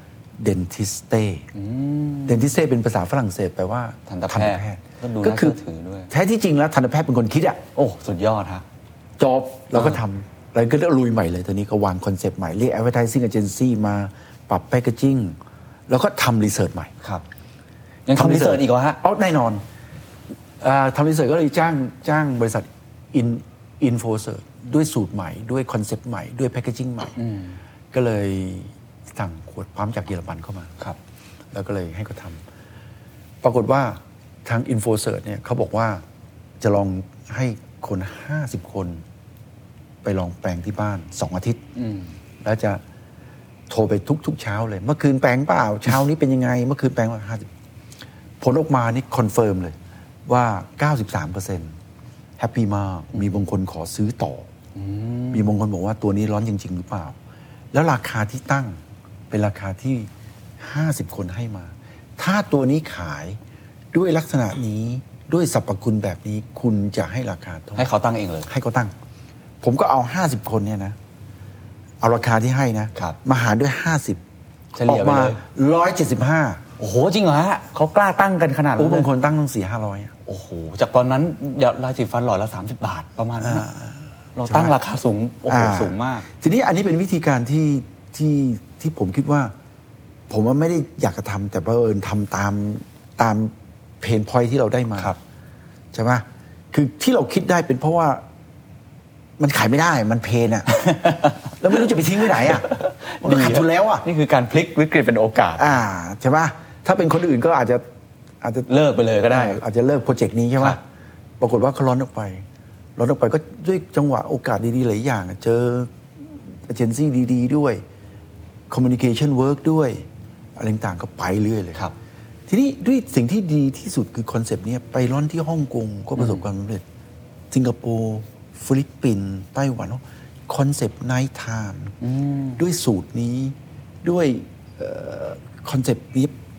dentiste dentiste เป็นภาษาฝรั่งเศสแปลว่าทันตแพทย์ก็คือแท้ที่จริงแล้วทันตแพทย์เป็นคนคิดอ่ะโอ้สุดยอดฮะจบเราก็ทำแล้วก็ลุยใหม่เลยตอนนี้ก็วางคอนเซปต์ใหม่เรียก advertising agency มาปรับแพคเกจจิ้งแล้วก็ทำรีเสิร์ชใหม่ครับยังทำรีเสิร์ชอีกเหรอฮะเอาแน่นอนทำรีเสิร์ชก็เลยจ้างจ้างบริษัทอินอินโฟเซิร์ชด้วยสูตรใหม่ด้วยคอนเซปต์ใหม่ด้วยแพคเกจจิ้งใหม่ก็เลยสั่งขวดปั๊มจากเยอรมันเข้ามาครับแล้วก็เลยให้เขาทำปรากฏว่าทางอินโฟเซิร์ชเนี่ยเขาบอกว่าจะลองให้คนห้าสิบคนไปลองแปลงที่บ้านสองอาทิตย์แล้วจะโทรไปทุกๆเช้าเลยเมื่อคืนแปลงเปล่าเช้านี้เป็นยังไงเมื่อคืนแปลงว่าห้าสิบผลออกมานี่คอนเฟิร์มเลยว่า เก้าสิบสามเปอร์เซ็นต์ แฮปปี้มากมีบางคนขอซื้อต่อมีบางคนบอกว่าตัวนี้ร้อนจริงๆหรือเปล่าแล้วราคาที่ตั้งเป็นราคาที่ห้าสิบคนให้มาถ้าตัวนี้ขายด้วยลักษณะนี้ด้วยสรรพคุณแบบนี้คุณจะให้ราคาเท่าไหร่ให้เขาตั้งเองเลยให้เขาตั้งผมก็เอาห้าสิบคนเนี่ยนะเอาราคาที่ให้นะมาหารด้วยห้าสิบออกมาหนึ่งร้อยเจ็ดสิบห้าโอ้โหจริงเหรอฮะเขากล้าตั้งกันขนาดนั้นโอ้บางคนตั้งตั้ง สี่ถึงห้าร้อยโอ้โหจากตอนนั้นยาลายสีฟันหลอดละสามสิบบาทประมาณนั้นเราตั้งราคาสูงโอ้โหสูงมากทีนี้อันนี้เป็นวิธีการที่ที่ที่ผมคิดว่าผมว่าไม่ได้อยากจะทำแต่บังเอิญทำตามตามเพนพอยท์ที่เราได้มาใช่ไหมคือที่เราคิดได้เป็นเพราะว่ามันขายไม่ได้มันเพนอ่ะ แล้วไม่รู้จะไปทิ้งไว้ไหนอ่ะมันขาดทุนแล้วอ่ะนี่คือการพลิกวิกฤตเป็นโอกาสอ่าใช่ไหมถ้าเป็นคนอื่นก็อาจจะอาจจะเลิกไปเลยก็ได้อาจจะเลิกโปรเจกต์นี้ใช่ไหมปรากฏว่าเขาล้อนออกไปล้อนออกไปก็ด้วยจังหวะโอกาสดีๆหลายอย่างเจอเอเจนซี่ดีๆด้วยคอมมิวนิเคชันเวิร์กด้วยอะไรต่างๆก็ไปเรื่อยเลยครับทีนี้ด้วยสิ่งที่ดีที่สุดคือคอนเซปต์นี้ไปล้อนที่ฮ่องกงก็ประสบความสำเร็จสิงคโปร์ฟิลิปปินส์ไต้หวันคอนเซปต์ไนท์ไทม์ด้วยสูตรนี้ด้วยคอนเซปต์นี้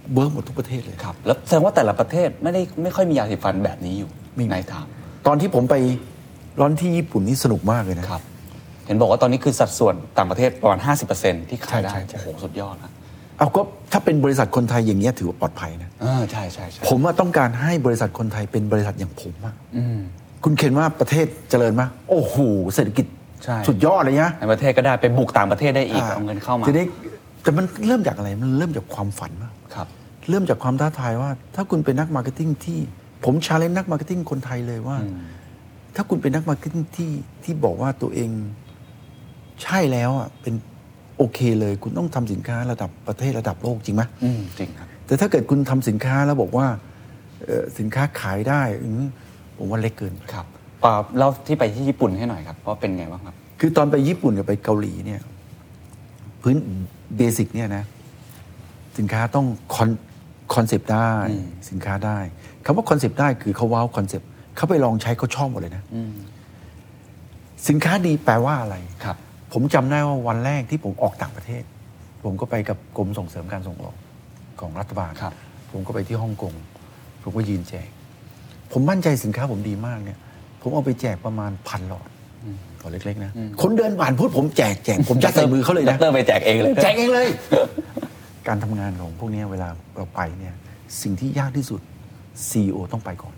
เวิร์กหมดทุกประเทศเลยครับแล้วแสดงว่าแต่ละประเทศไม่ได้ไม่ค่อยมียาสีฟันแบบนี้อยู่ในทางตอนที่ผมไปร้อนที่ญี่ปุ่นนี่สนุกมากเลยนะครับเห็นบอกว่าตอนนี้คือสัดส่วนต่างประเทศประมาณ ห้าสิบเปอร์เซ็นต์ ที่ขายได้โอ้โหสุดยอดนะเอาก็ถ้าเป็นบริษัทคนไทยอย่างเงี้ยถือว่าปลอดภัยนะอ่าใช่ใช่ใช่ผมว่าต้องการให้บริษัทคนไทยเป็นบริษัทอย่างผมอ่ะคุณเห็นว่าประเทศเจริญมากโอ้โหเศรษฐกิจสุดยอดเลยนะในประเทศก็ได้ไปบุกต่างประเทศได้อีกเอาเงินเข้ามาทีนี้แต่มันเริ่มจากอะไรมันเริ่มจากความฝันมากครับเริ่มจากความท้าทายว่าถ้าคุณเป็นนักมาร์เก็ตติ้งที่ผมชาเลนจ์นักมาร์เก็ตติ้งคนไทยเลยว่าถ้าคุณเป็นนักมาร์เก็ตติ้งที่ที่บอกว่าตัวเองใช่แล้วอ่ะเป็นโอเคเลยคุณต้องทำสินค้าระดับประเทศระดับโลกจริงไหมจริงครับแต่ถ้าเกิดคุณทำสินค้าแล้วบอกว่าสินค้าขายได้ผมว่าเล็กเกินครับป่าเล่าที่ไปที่ญี่ปุ่นให้หน่อยครับว่าเป็นไงบ้างครับคือตอนไปญี่ปุ่นกับไปเกาหลีเนี่ยพื้นเบสิกเนี่ยนะสินค้าต้องคอนคอนเซปต์ได้สินค้าได้คำว่าคอนเซปต์ได้คือเขาว้าวคอนเซปต์เขาไปลองใช้เขาชอบหมดเลยนะสินค้าดีแปลว่าอะไรครับผมจำได้ว่าวันแรกที่ผมออกต่างประเทศผมก็ไปกับกรมส่งเสริมการส่งออกของรัฐบาลผมก็ไปที่ฮ่องกงผมก็ยืนแจกผมมั่นใจสินค้าผมดีมากเนี่ยผมเอาไปแจกประมาณพันหลอดหลอดเล็กๆนะคนเดินผ่านพูดผมแจกแจกผมยัดใส่มือเขาเลยนะเริ่มไปแจกเองเลยแจกเองเลยการทำงานของพวกนี้เวลาเราไปเนี่ยสิ่งที่ยากที่สุด ซี อี โอ ต้องไปก่อน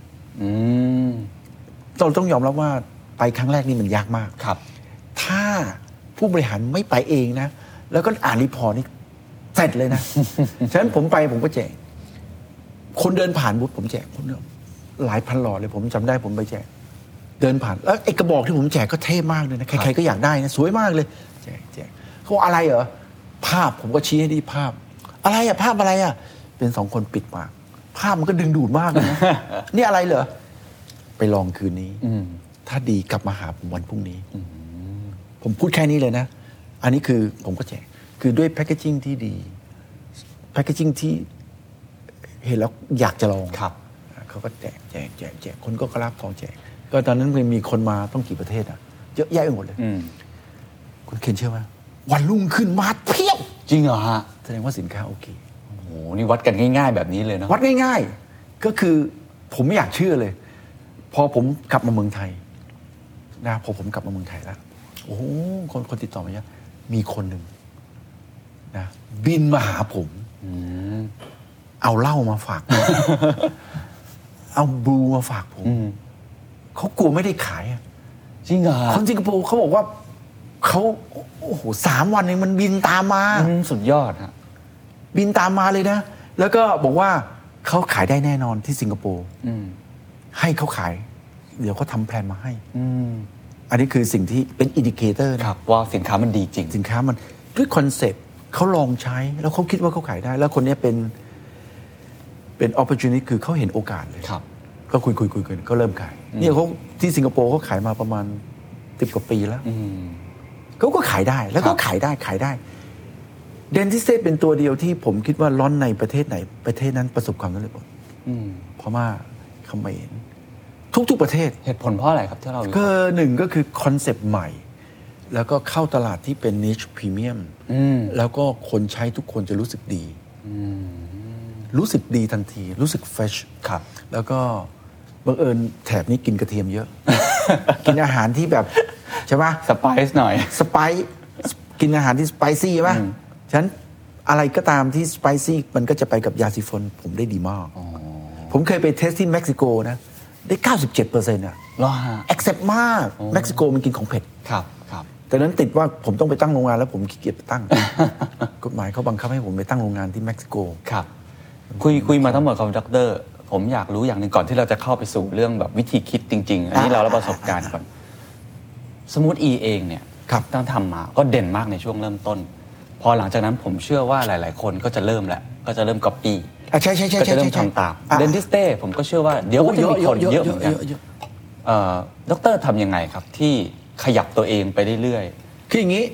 เราต้องยอมรับว่าไปครั้งแรกนี่มันยากมากครับถ้าผู้บริหารไม่ไปเองนะแล้วก็อ่านรีพอร์ตนี่เสร็จเลยนะฉะนั้นผมไปผมก็แจกคนเดินผ่านบูธผมแจกคนเดียวหลายพันหลอดเลยผมจำได้ผมไปแจกเดินผ่านแล้วไอ้กระบอกที่ผมแจกก็เท่มากเลยนะใครๆก็อยากได้นะสวยมากเลยแจกแจกเขาอะไรเหรอภาพผมก็ชี้ให้ดีภาพอะไรอะภาพอะไรอะเป็นสองคนปิดปากภาพมันก็ดึงดูดมากเลยนะ นี่อะไรเหรอไปลองคืนนี้ถ้าดีกลับมาหาผมวันพรุ่งนี้ผมพูดแค่นี้เลยนะอันนี้คือผมก็แจกคือด้วยแพคเกจิ้งที่ดีแพคเกจิ้งที่เห็นแล้วอยากจะลองครับเขาก็แจกแจกแจกแจกคนก็รับของแจกก็ตอนนั้นมีคนมาต้องกี่ประเทศอ่ะเยอะแยะไปหมดเลยคุณเคนเชื่อไหมวันรุ่งขึ้นมาเพี้ยวจริงเหรอฮะแสดงว่าสินค้าโอเคโอ้โหนี่วัดกันง่ายๆแบบนี้เลยเนาะวัดง่ายๆก็คือผมไม่อยากเชื่อเลยพอผมกลับมาเมืองไทยนะพอผมกลับมาเมืองไทยแล้วโอ้โหคนคนติดต่อมาเยอะมีคนหนึ่งนะบินมาหาผมเอาเหล้ามาฝาก เอาบลูมาฝากผมเขากลัวไม่ได้ขายอ่ะจริงเหรอคนสิงคโปร์เขาบอกว่าเขาโอ้โหสามวันเองมันบินตามมาสุดยอดฮะบินตามมาเลยนะแล้วก็บอกว่าเขาขายได้แน่นอนที่สิงคโปร์ให้เขาขายเดี๋ยวเขาทำแผนมาให้อันนี้คือสิ่งที่เป็นอินดิเคเตอร์นะว่าสินค้ามันดีจริงสินค้ามันด้วยคอนเซ็ปต์เขาลองใช้แล้วเขาคิดว่าเขาขายได้แล้วคนนี้เป็นเป็น opportunity คือเขาเห็นโอกาสเลยก็คุยคุยคุยกันก็เริ่มขายเนี่ยเขาที่สิงคโปร์เขาขายมาประมาณสิบกว่าปีแล้วเขาก็ขายได้แล้วก็ขายได้ขายได้เดนทิสเต้เป็นตัวเดียวที่ผมคิดว่าร้อนในประเทศไหนประเทศนั้นประสบความสำเร็จหมดเพราะว่าเขมรทุกๆประเทศเหตุผลเพราะอะไรครับที่เราก็หนึ่งก็คือคอนเซปต์ใหม่แล้วก็เข้าตลาดที่เป็น niche premium แล้วก็คนใช้ทุกคนจะรู้สึกดีรู้สึกดีทันทีรู้สึก fresh ครับแล้วก็บังเอิญแถบนี้กินกระเทียมเยอะ กินอาหารที่แบบใช่ไหมสไปซ์หน่อยสไปซ์กินอาหารที่สไปซี่ใช่ไหมฉะนั้นอะไรก็ตามที่สไปซี่มันก็จะไปกับยาสีฟันผมได้ดีมากผมเคยไปเทสที่เม็กซิโกนะได้ เก้าสิบเจ็ดเปอร์เซ็นต์ อ่ะเหรอฮะ accept มากเม็กซิโกมันกินของเผ็ดครับครับแต่นั้นติดว่าผมต้องไปตั้งโรงงานแล้วผมขี้เกียจไปตั้ง กฎหมายเขาบังคับให้ผมไปตั้งโรงงานที่เม็กซิโกครับคุยคุยมาทั้งหมดกับดร.ผมอยากรู้อย่างหนึ่งก่อนที่เราจะเข้าไปสู่เรื่องแบบวิธีคิดจริงๆอันนี้เรารับประสบการณ์ก่อนสมูทอีเองเนี่ยตั้งทำมาก็เด่นมากในช่วงเริ่มต้นพอหลังจากนั้นผมเชื่อว่าหลายๆคนก็จะเริ่มแหละก็จะเริ่มก๊อปปี้ใช่ใช่ใช่ก็จะเริ่มทำตามเดนทิสเต้ผมก็เชื่อว่าเดี๋ยวก็จะมีคนเยอะเหมือนกันดร.ทำยังไงครับที่ขยับตัวเองไปเรื่อยๆคืออย่างนี้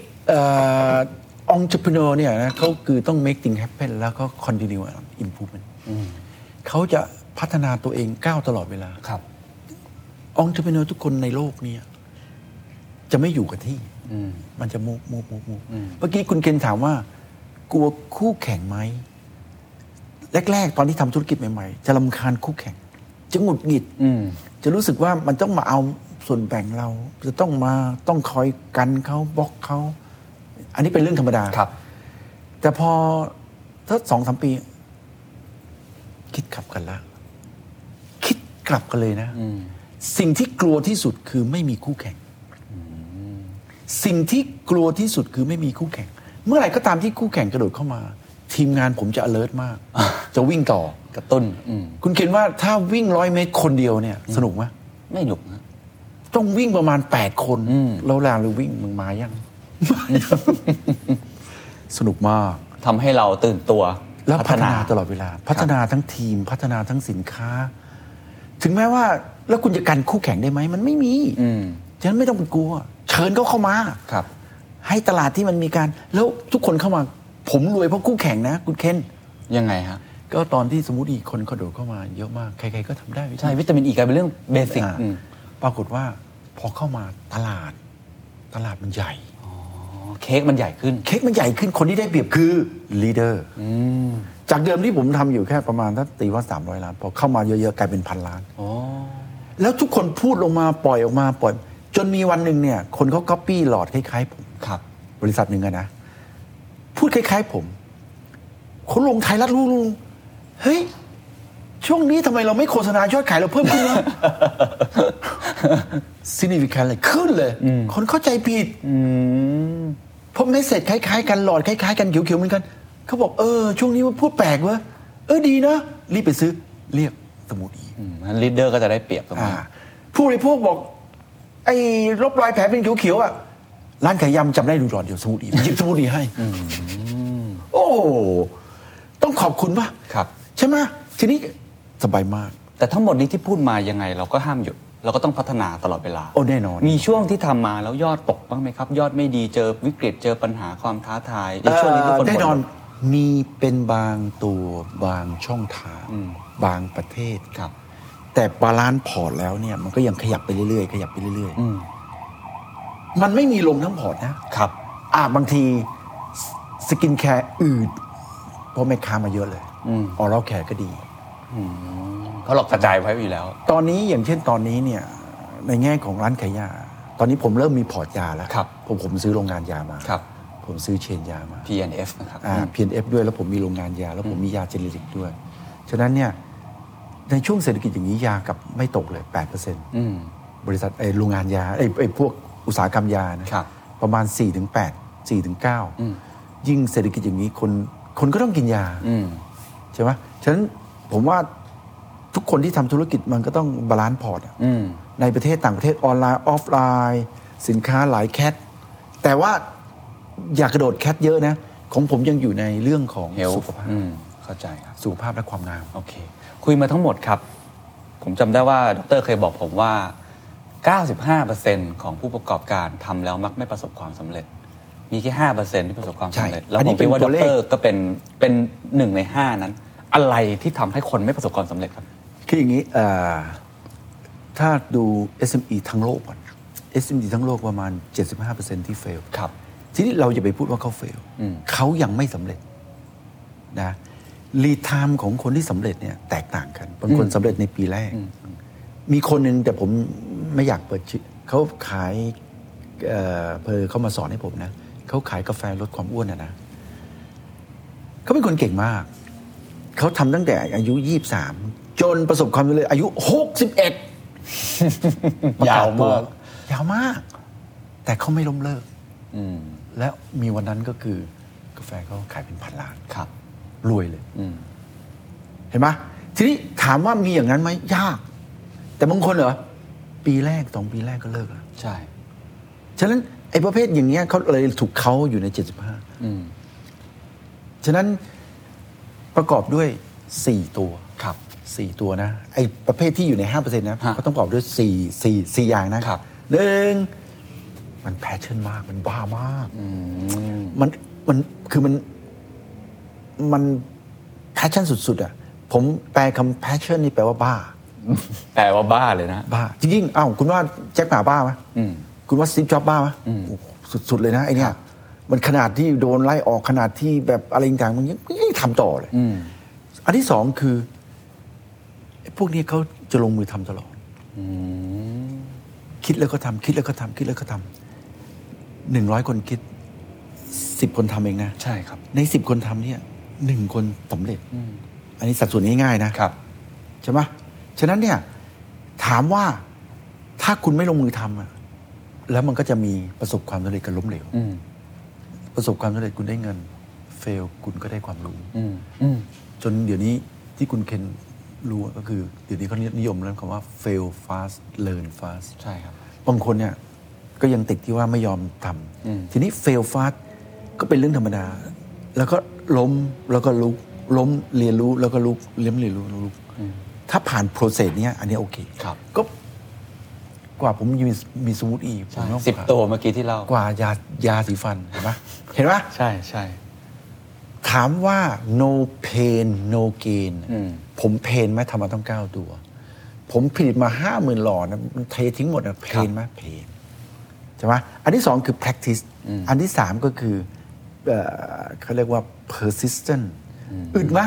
entrepreneur เนี่ยนะเขาคือต้อง make things happen แล้วก็ continue improvement เขาจะพัฒนาตัวเองก้าวตลอดเวลาครับ entrepreneur ทุกคนในโลกนี้จะไม่อยู่กับที่มันจะมูฟมูฟมูฟมูฟเมื่อกี้คุณเคนถามว่ากลัวคู่แข่งไหมแรกๆตอนที่ทำธุรกิจใหม่ๆจะรำคาญคู่แข่งจะหงุดหงิดจะรู้สึกว่ามันต้องมาเอาส่วนแบ่งเราจะต้องมาต้องคอยกันเขาบล็อกเขาอันนี้เป็นเรื่องธรรมดาครับแต่พอถ้าสองสามปีคิดกลับกันละคิดกลับกันเลยนะสิ่งที่กลัวที่สุดคือไม่มีคู่แข่งสิ่งที่กลัวที่สุดคือไม่มีคู่แข่งเมื่อไหร่ก็ตามที่คู่แข่งกระโดดเข้ามาทีมงานผมจะ alert มากจะวิ่งต่อกระตุ้นคุณคิดว่าถ้าวิ่งร้อยเมตรคนเดียวเนี่ยสนุกไหมไม่หนุกนะต้องวิ่งประมาณแปดคนแล้วลาเราวิ่งมึงมายัง สนุกมากทำให้เราตื่นตัวแล้วพัฒนาตลอดเวลาพัฒนาทั้งทีมพัฒนาทั้งสินค้าถึงแม้ว่าแล้วคุณจะกันคู่แข่งได้ไหมมันไม่มีฉะนั้นไม่ต้องเป็นกลัวเชิญเขาเข้ามาครับให้ตลาดที่มันมีการแล้วทุกคนเข้ามาผมรวยเพราะคู่แข่งนะคุณเคนยังไงฮะก็ตอนที่สมมุติอีกคนกระโดดเข้ามาเยอะมากใครๆก็ทำได้ใช่วิตามินอีกลายเป็นเรื่องเบสิกปรากฏว่าพอเข้ามาตลาดตลาดมันใหญ่เค้กมันใหญ่ขึ้นเค้กมันใหญ่ขึ้นคนที่ได้เปรียบคือลีดเดอร์จากเดิมที่ผมทำอยู่แค่ประมาณถ้าตีว่าสามร้อยล้านพอเข้ามาเยอะๆกลายเป็นพันล้านแล้วทุกคนพูดลงมาปล่อยออกมาปล่อยจนมีวันหนึ่งเนี่ยคนเขาก๊อปปี้หลอดคล้ายๆผมครับบริษัทหนึ่งอะนะพูดคล้ายๆผมเขาลงไทยรัฐรู้เฮ้ยช่วงนี้ทำไมเราไม่โฆษณายอดขายเราเพิ่มขึ้นวะ significant เลยขึ้นเลยคนเข้าใจผิดเพราะเมสเสจคล้ายๆกันหลอดคล้ายๆกันเขียวๆเหมือนกันเขาบอกเออช่วงนี้มันพูดแปลกเว้ยเออดีนะรีบไปซื้อเรียกสมูทอีงั้นลีดเดอร์ก็จะได้เปรียบตรงนี้ผู้บริโภคบอกไอ้ลบรอยแผลเป็นเขียวๆอ่ะร้านขายยำจำได้ดูหลอดเดียวสมูทอีหยิบสมูทอีให้โอ้ต้องขอบคุณป่ะครับใช่ไหมทีนี้สบายมากแต่ทั้งหมดนี้ที่พูดมายังไงเราก็ห้ามหยุดเราก็ต้องพัฒนาตลอดเวลาโอ้แน่นอนมีช่วงที่ทำมาแล้วยอดตกบ้างไหมครับยอดไม่ดีเจอวิกฤตเจอปัญหาความท้าทายในช่วงนี้ทุกคนแน่นอนมีเป็นบางตัวบางช่องทางบางประเทศครับแต่บาลานซ์พอร์ตแล้วเนี่ยมันก็ยังขยับไปเรื่อยๆขยับไปเรื่อยๆมันไม่มีลงทั้งพอร์ตนะครับอ่าบางทีสกินแคร์อืดเพราะแม่ค้ามาเยอะเลยออรัลแคร์ก็ดีเพราะเรากระจายไว้อยู่แล้วตอนนี้อย่างเช่นตอนนี้เนี่ยในแง่ของร้านขายยาตอนนี้ผมเริ่มมีพอร์ตยาแล้วผมผมซื้อโรงงานยามาผมซื้อเชนยามาพี เอ็น เอฟ นะครับอ่า พี เอ็น เอฟ ด้วยแล้วผมมีโรงงานยาแล้วผมมียาเจเนริกด้วยฉะนั้นเนี่ยในช่วงเศรษฐกิจอย่างนี้ยากับไม่ตกเลย แปดเปอร์เซ็นต์ อืมบริษัทไอ้โรงงานยาไอ้ไอ้พวกอุตสาหกรรมยานะครับประมาณ สี่ถึงแปด สี่ถึงเก้า อืมยิ่งเศรษฐกิจอย่างนี้คนคนก็ต้องกินยาอืมใช่มั้ยฉะนั้นผมว่าทุกคนที่ทำธุรกิจมันก็ต้องบาลานซ์พอร์ตในประเทศต่างประเทศออนไลน์ออฟไลน์สินค้าหลายแคทแต่ว่าอย่ากระโดดแคทเยอะนะของผมยังอยู่ในเรื่องของสุขภาพเข้าใจครับสุขภาพและความงามโอเคคุยมาทั้งหมดครับผมจำได้ว่าดรเคยบอกผมว่า เก้าสิบห้าเปอร์เซ็นต์ ของผู้ประกอบการทำแล้วมักไม่ประสบความสำเร็จมีแค่ ห้าเปอร์เซ็นต์ ที่ประสบความสำเร็จแล้วผมคิดว่าดรก็เป็นเป็นหนึ่งในห้านั้นอะไรที่ทำให้คนไม่ประสบความสำเร็จครับคืออย่างนี้ถ้าดู เอส เอ็ม อี ทั้งโลกก่อน เอส เอ็ม อี ทั้งโลกประมาณ เจ็ดสิบห้าเปอร์เซ็นต์ ที่เฟลครับทีนี้เราอย่าไปพูดว่าเขาเฟลเขายังไม่สำเร็จนะลีดไทม์ของคนที่สำเร็จเนี่ยแตกต่างกันบางคนสำเร็จในปีแรกมีคนหนึ่งแต่ผมไม่อยากเปิดชื่อเขาขายเอ่อเพอเขามาสอนให้ผมนะเขาขายกาแฟลดความอ้วนนะนะเขาเป็นคนเก่งมากเขาทำตั้งแต่อายุยี่สิบสามจนประสบความสำเร็จอายุหกสิบเอ็ดยาวมากยาวมากแต่เขาไม่ล้มเลิกแล้วมีวันนั้นก็คือกาแฟเขาขายเป็นพันล้านครับรวยเลยเห็นไหมทีนี้ถามว่ามีอย่างนั้นไหมยากแต่บางคนเหรอปีแรกสองปีแรกก็เลิกแล้วใช่ฉะนั้นไอ้ประเภทอย่างเงี้ยเขาเลยถูกเขาอยู่ในเจ็ดสิบห้าฉะนั้นประกอบด้วยสี่ตัวครับสี่ตัวนะไอ้ประเภทที่อยู่ใน ห้าเปอร์เซ็นต์ นะก็ต้องประกอบด้วยสี่ สี่ สี่อย่างนะครับหนึ่งมันแพชชั่นมากมันบ้ามากมันมันคือมันมันแพชชั่นสุดๆอ่ะผมแปลคำแพชชั่นนี่แปลว่าบ้าแปลว่าบ้าเลยนะบ้าจริงๆอ้าวคุณว่าแจ็คหม่าบ้าไหมคุณว่าสตีฟจ็อบส์บ้าไหมสุดๆเลยนะไอ้นี่มันขนาดที่โดนไล่ออกขนาดที่แบบอะไรต่างๆมันยังทำต่อเลยอันที่สองคือพวกนี้เขาจะลงมือทำตลอดคิดแล้วก็ทำคิดแล้วก็ทำคิดแล้วก็ทำหนึ่งร้อยคนคิดสิบคนทำเองนะใช่ครับในสิบคนทำเนี่ยหนึ่งคนสำเร็จอันนี้สัดส่วนง่ายๆนะครับใช่ไหมฉะนั้นเนี่ยถามว่าถ้าคุณไม่ลงมือทำอะแล้วมันก็จะมีประสบความสำเร็จกับล้มเหลวประสบความสำเร็จคุณได้เงินเฟลคุณก็ได้ความรู้จนเดี๋ยวนี้ที่คุณเคนรู้ก็คือเดี๋ยวนี้เขานิยมเรื่องคำว่า fail fast learn fast ใช่ครับบางคนเนี่ยก็ยังติดที่ว่าไม่ยอมทำทีนี้ fail fast ก็เป็นเรื่องธรรมดาแล้วก็ล้มแล้วก็ลุกล้มเรียนรู้แล้วก็ลุกเรียนเรียนรู้ลุกถ้าผ่าน process เนี้ยอันนี้โอเคก็กว่าผมมีมีสมูทอีผมสิบตัวเมื่อกี้ที่เล่ากว่ายายาสีฟันเห็นไหมเห็นไหมใช่ใช่ถามว่า no pain no gain ผมเพนไหมทำมาต้องเก้าตัวผมผลิตมาห้าหมื่นหลอดนะมันเททิ้งหมดนะเพนไหมเพนใช่ไหมอันที่สองคือ practice อันที่สามก็คือเขาเรียกว่า persistent อึดไหม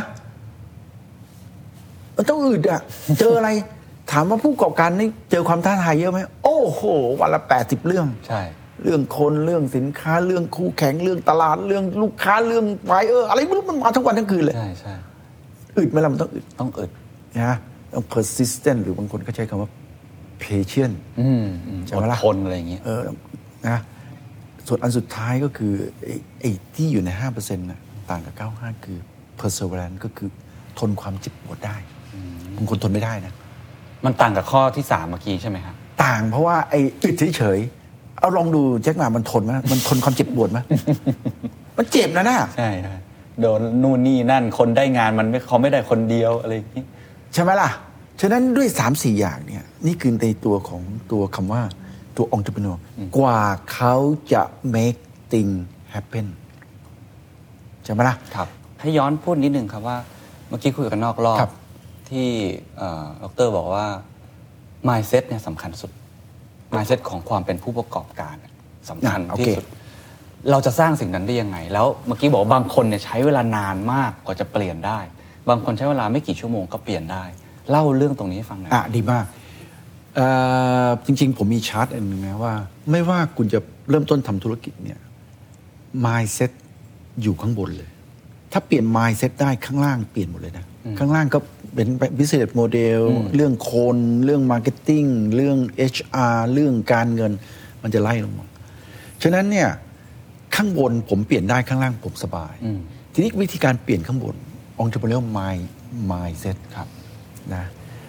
มันต้องอึดอะเจออะไรถามว่าผู้ประกอบการนี่เจอความท้าทายเยอะไหมโอ้โหวันละแปดสิบเรื่องใช่เรื่องคนเรื่องสินค้าเรื่องคู่แข่งเรื่องตลาดเรื่องลูกค้าเรื่องไบเออร์อะไรไม่รู้มันมาทั้งวันทั้งคืนเลยใช่ใช่อึดไหมล่ะมันต้องอึดต้องอึดนะต้อง persistent หรือบางคนก็ใช้คำว่า patient อดทนอะไรอย่างเงี้ยเออนะส่วนอันสุดท้ายก็คือไอ้ที่อยู่ใน ห้าเปอร์เซ็นต์ น่ะต่างกับเก้าสิบห้าคือ perseverance ก็คือทนความเจ็บปวดได้บางคนทนไม่ได้นะมันต่างกับข้อที่สามเมื่อกี้ใช่ไหมครับต่างเพราะว่าไอ้อึดเฉยๆเอาลองดูแจ็คหมามันทนไหมมันทนความเจ็บปวดไหมมันเจ็บนะน่ะใช่โดนนู่นนี่นั่นคนได้งานมันไม่เขาไม่ได้คนเดียวอะไรอย่างนี้ใช่ไหมล่ะฉะนั้นด้วย สามสี่ อย่างเนี่ยนี่คือในตัวของตัวคำว่าตัว entrepreneur กว่าเขาจะ make thing happen ใช่ไหมล่ะครับให้ย้อนพูดนิดนึงครับว่าเมื่อกี้คุยกันนอกรอบที่ดร.บอกว่า mindset เนี่ยสำคัญสุด mindset ของความเป็นผู้ประกอบการสำคัญที่สุดเราจะสร้างสิ่งนั้นได้ยังไงแล้วเมื่อกี้บอกบางคนเนี่ยใช้เวลานานมากกว่าจะเปลี่ยนได้บางคนใช้เวลาไม่กี่ชั่วโมงก็เปลี่ยนได้เล่าเรื่องตรงนี้ให้ฟังหน่อยอ่ะดีมากจริงๆผมมีชาร์ตอันนึงนะว่าไม่ว่าคุณจะเริ่มต้นทำธุรกิจเนี่ย mindset อยู่ข้างบนเลยถ้าเปลี่ยน mindset ได้ข้างล่างเปลี่ยนหมดเลยนะข้างล่างก็เป็น business model เรื่องคนเรื่อง marketing เรื่อง เอช อาร์ เรื่องการเงินมันจะไล่ลงมาฉะนั้นเนี่ยข้างบนผมเปลี่ยนได้ข้างล่างผมสบายทีนี้วิธีการเปลี่ยนข้างบน entrepreneurial mind mindset ครับนะ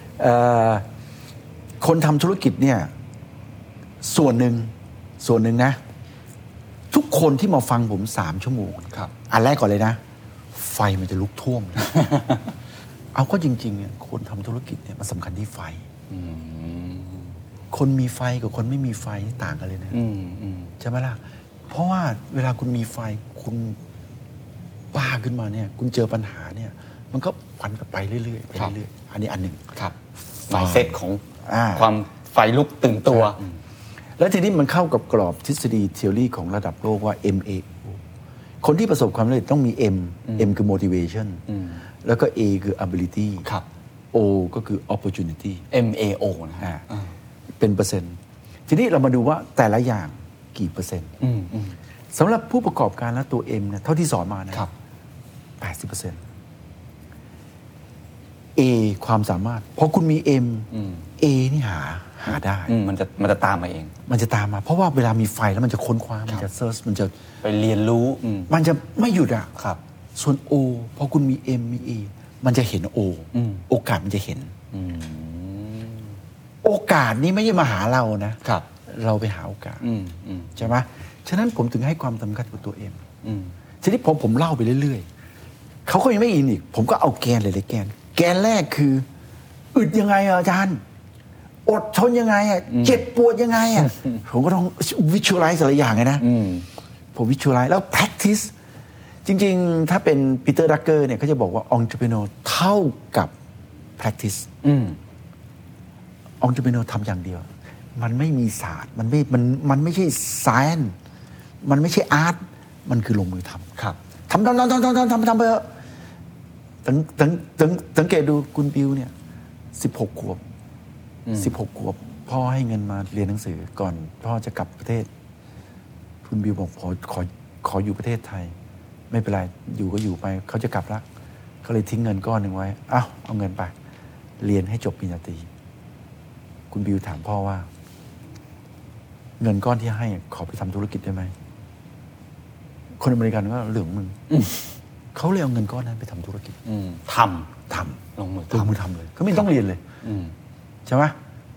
คนทำธุรกิจเนี่ยส่วนหนึ่งส่วนหนึ่งนะทุกคนที่มาฟังผมสามชั่วโมงครับอันแรกก่อนเลยนะไฟมันจะลุกท่วม เอาก็จริงๆเนี่ยคนทำธุรกิจเนี่ยมันสำคัญที่ไฟคนมีไฟกับคนไม่มีไฟต่างกันเลยนะใช่ไหมล่ะเพราะว่าเวลาคุณมีไฟคุณบ้าขึ้นมาเนี่ยคุณเจอปัญหาเนี่ยมันก็ฟันไปเรื่อยๆไปเรื่อยๆอันนี้อันหนึ่งครับไฟเซ็ตของความไฟลุกตื่นตัวแล้วทีนี้มันเข้ากับกรอบทฤษฎี theory ของระดับโลกว่า เอ็ม เอ โอ คนที่ประสบความสำเร็จต้องมี M M คือ motivation แล้วก็ A คือ ability ครับ O ก็คือ opportunity เอ็ม เอ โอ นะเป็นเปอร์เซ็นต์ทีนี้เรามาดูว่าแต่ละอย่างกี่เปอร์เซ็นต์สำหรับผู้ประกอบการและตัว M เนี่ยเท่าที่สอนมานะครับ แปดสิบเปอร์เซ็นต์ A ความสามารถพอคุณมี M A นี่หาหาได้มันจะมันจะตามมาเองมันจะตามมาเพราะว่าเวลามีไฟแล้วมันจะค้นคว้ามันจะเซิร์ชมันจะไปเรียนรู้มันจะไม่หยุดอ่ะครับส่วน O พอคุณมี M มี A มันจะเห็น O โอกาสมันจะเห็นโอกาสนี้ไม่ใช่มาหาเรานะครับเราไปหาโอกาสใช่ไหมฉะนั้นผมถึงให้ความสำคัญกับตัว M ทีนี้พอผมเล่าไปเรื่อยๆเขาก็ยังไม่อินอีกผมก็เอาแกนหลายๆแกนแกนแรกคืออึดยังไงอาจารย์อดทนยังไงอ่ะเจ็บปวดยังไงอ่ะผมก็ต้องวิชวลไลซ์อะไรอย่างไงนะผมวิชวลไลซ์แล้ว practice จริงๆถ้าเป็นปีเตอร์ดักเกอร์เนี่ยเขาจะบอกว่า entrepreneur เท่ากับ practice entrepreneur ทำอย่างเดียวมันไม่มีศาสตร์มันไม่มันมันไม่ใช่ science มันไม่ใช่ art มันคือลงมือทำครับทำทำทำทำทำทำทำทำไปเถอะแต่สังสังสังสังเกตดูคุณบิวเนี่ยสิบหกขวบสิบหกขวบพ่อให้เงินมาเรียนหนังสือก่อนพ่อจะกลับประเทศคุณบิวบอกขอขอขออยู่ประเทศไทยไม่เป็นไรอยู่ก็อยู่ไปเขาจะกลับแล้วเขาเลยทิ้งเงินก้อนหนึ่งไว้อ้าวเอาเงินไปเรียนให้จบปริญญาตรีคุณบิวถามพ่อว่าเงินก้อนที่ให้ขอไปทำธุรกิจได้ไหมคนอเมริกันก็เหลืองมึงเขาเลยเอาเงินก้อนนั้นไปทำธุรกิจทำทำลงมือลงมือทำเลยเขาไม่ต้องเรียนเลยใช่ไหม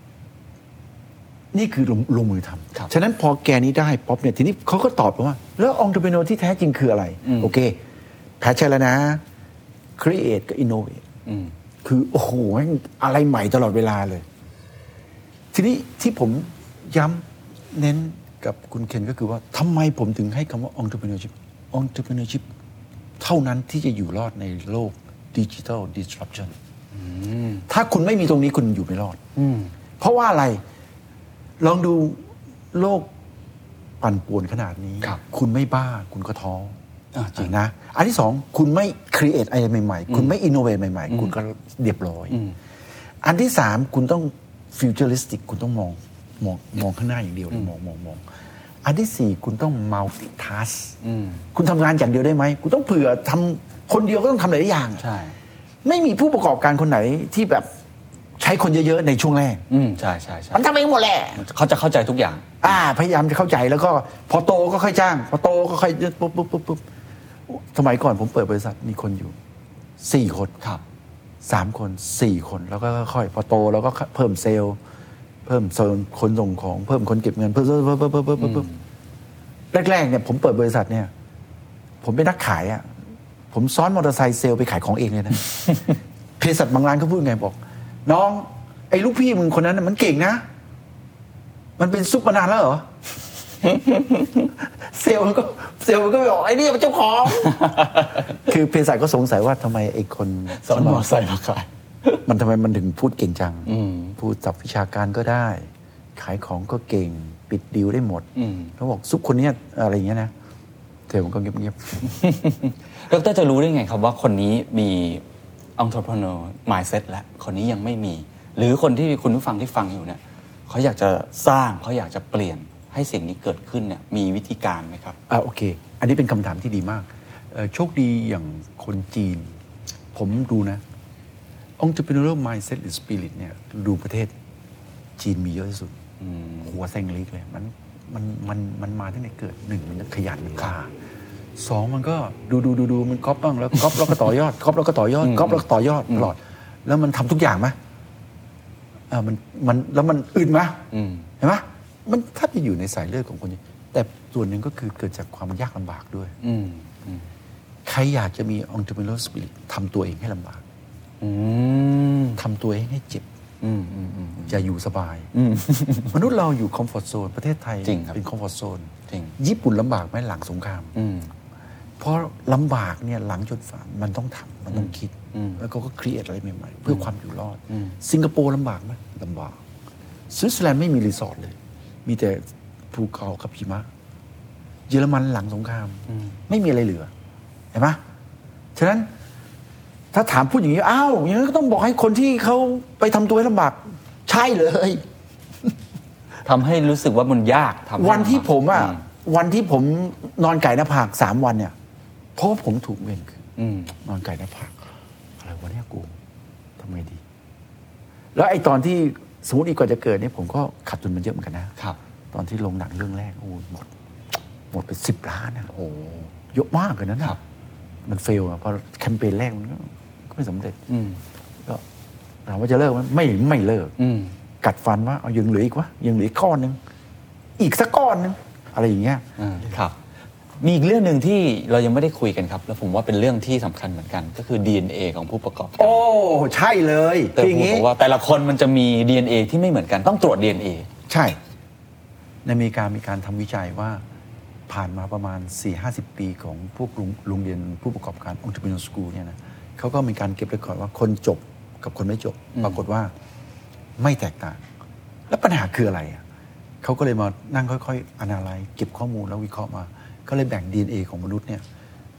นี่คือลงลงมือทำฉะนั้นพอแกนี้ได้ป๊อปเนี่ยทีนี้เขาก็ตอบว่าแล้วองค์ประกอบที่แท้จริงคืออะไรโอเคแพชชั่นแล้วนะ create กับ innovate คือโอ้โหอะไรใหม่ตลอดเวลาเลยทีนี้ที่ผมย้ำเน้นกับคุณเคนก็คือว่าทำไมผมถึงให้คำว่า entrepreneurship entrepreneurship เท่านั้นที่จะอยู่รอดในโลก digital disruption ถ้าคุณไม่มีตรงนี้คุณอยู่ไม่รอดเพราะว่าอะไรลองดูโลกปั่นป่วนขนาดนี้ คุณไม่บ้าคุณก็ท้อจริงนะอันที่สองคุณไม่ create อะไรใหม่ๆคุณไม่ innovate ใหม่ๆคุณก็เรียบร้อยอันที่สามคุณต้อง futuristic คุณต้องมองมองมองข้างหน้าอย่างเดียวเลยมองมองมองอันที่สี่คุณต้อง multitask คุณทำงานอย่างเดียวได้ไหมคุณต้องเผื่อทำคนเดียวก็ต้องทำหลายอย่างใช่ไม่มีผู้ประกอบการคนไหนที่แบบใช้คนเยอะๆในช่วงแรกอืมใช่ใช่ใช่มันทำเองหมดแหละเขาจะเข้าใจทุกอย่างอ่าพยายามจะเข้าใจแล้วก็พอโตก็ค่อยจ้างพอโตก็ค่อยปุ๊บปุ๊บปุ๊บปุ๊บสมัยก่อนผมเปิดบริษัทมีคนอยู่สี่คนครับสามคนสี่คนแล้วก็ค่อยพอโตแล้วก็เพิ่มเซลล์เพิ่มโซนคนส่งของเพิ่มคนเก็บเงินเพิ่มเพิ่มเพิ่มเพิ่มเพิ่มเพิ่มแรกๆเนี่ยผมเปิดบริษัทเนี่ยผมเป็นนักขายอ่ะผมซ้อนมอเตอร์ไซค์เซลล์ไปขายของเองเลยนะเภสัชบางร้านเขาพูดไงบอกน้องไอ้ลูกพี่มึงคนนั้นมันเก่งนะมันเป็นซุปมานานแล้วเหรอเซลล์มันก็เซลล์มันก็บอกไอ้นี่เป็นเจ้าของคือเภสัชก็สงสัยว่าทำไมไอ้คนสอนมอเตอร์ไซค์มาขายมันทำไมมันถึงพูดเก่งจังพูดศัพท์วิชาการก็ได้ขายของก็เก่งปิดดีลได้หมดเขาบอกซุปคนนี้อะไรอย่างเงี้ยนะเซลล์มันก็เงียบๆดร.จะรู้ได้ไงครับว่าคนนี้มี entrepreneur mindset แล้วคนนี้ยังไม่มีหรือคนที่คุณผู้ฟังที่ฟังอยู่เนี่ยเขาอยากจะสร้างเขาอยากจะเปลี่ยนให้สิ่งนี้เกิดขึ้นเนี่ยมีวิธีการไหมครับอ่าโอเคอันนี้เป็นคำถามที่ดีมากโชคดีอย่างคนจีนผมดูนะ entrepreneurial mindset หรือ spirit เนี่ยดูประเทศจีนมีเยอะที่สุดหัวแซงลิกเลยมันมันมันมันมาตั้งแต่เกิดหนึ่งมันขยันมันกล้าสองมันก็ดูดูดูดูมันก๊อปบ้างแล้วก๊อปแล้วก็ต่อยอดก๊อปแล้วก็ต่อยอดก๊อปแล้วก็ต่อยอดตลอดแล้วมันทำทุกอย่างไหมอ่ามันมันแล้วมันอื่นไหมเห็นไหมมันถ้าจะอยู่ในสายเลือดของคนนี้แต่ส่วนหนึ่งก็คือเกิดจากความยากลำบากด้วยใครอยากจะมี entrepreneurial spirit ทำตัวเองให้ลำบากทำตัวเองให้เจ็บจะอยู่สบายมนุษย์เราอยู่คอมฟอร์ตโซนประเทศไทยเป็นคอมฟอร์ตโซนญี่ปุ่นลำบากไหมหลังสงครามเพราะลำบากเนี่ยหลังจนฝันมันต้องทำมันต้องคิดแล้วก็ครีเอทอะไรใหม่ๆเพื่อความอยู่รอดสิงคโปร์ลำบากไหมลำบากสวิตเซอร์แลนด์ไม่มีรีสอร์ทเลยมีแต่ภูเขากับหิมะเยอรมันหลังสงครามไม่มีอะไรเหลือเห็นไหมฉะนั้นถ้าถามพูดอย่างนี้อ้าวอย่างนั้นก็ต้องบอกให้คนที่เขาไปทำตัวให้ลำบากใช่เลยทำให้รู้สึกว่ามันยากวันที่ผมอ่ะวันที่ผมนอนไก่หน้าผากสามวันเนี่ยเพราะผมถูกเวรคือนอนไก่หน้าผากอะไรวะเนี่ยกูทำไงดีแล้วไอ้ตอนที่สมมติอีกก่อนจะเกิดเนี่ยผมก็ขาดทุนมันเยอะเหมือนกันนะครับตอนที่ลงหนังเรื่องแรกโอ้หมดหมดไปสิบล้านนะโอ้เยอะมากเลยนะครับมันเฟลอ่ะพอแคมเปญแรกมันก็ไม่สำเร็จก็ถามว่าจะเลิกไหมไม่ไม่เลิกกัดฟันว่าเอายังเหลืออีกวะยังเหลือก้อนนึงอีกสักก้อนนึงอะไรอย่างเงี้ยครับมีอีกเรื่องหนึ่งที่เรายังไม่ได้คุยกันครับแล้วผมว่าเป็นเรื่องที่สำคัญเหมือนกันก็คือ ดี เอ็น เอ ของผู้ประกอบการโอ้ใช่เลยคืออย่างนี้ว่าแต่ละคนมันจะมี ดี เอ็น เอ ที่ไม่เหมือนกันต้องตรวจ ดี เอ็น เอใช่ในอเมริกามีการทำวิจัยว่าผ่านมาประมาณ สี่ห้าสิบ ปีของพวกโรงเรียนผู้ประกอบการ Entrepreneur School เนี่ยนะเขาก็มีการเก็บเรคคอร์ดว่าคนจบกับคนไม่จบปรากฏว่าไม่แตกต่างแล้วปัญหาคืออะไรอ่ะเขาก็เลยมานั่งค่อยๆ analyze เก็บข้อมูลแล้ววิเคราะห์มาก็เลยแบ่ง ดี เอ็น เอ ของมนุษย์เนี่ย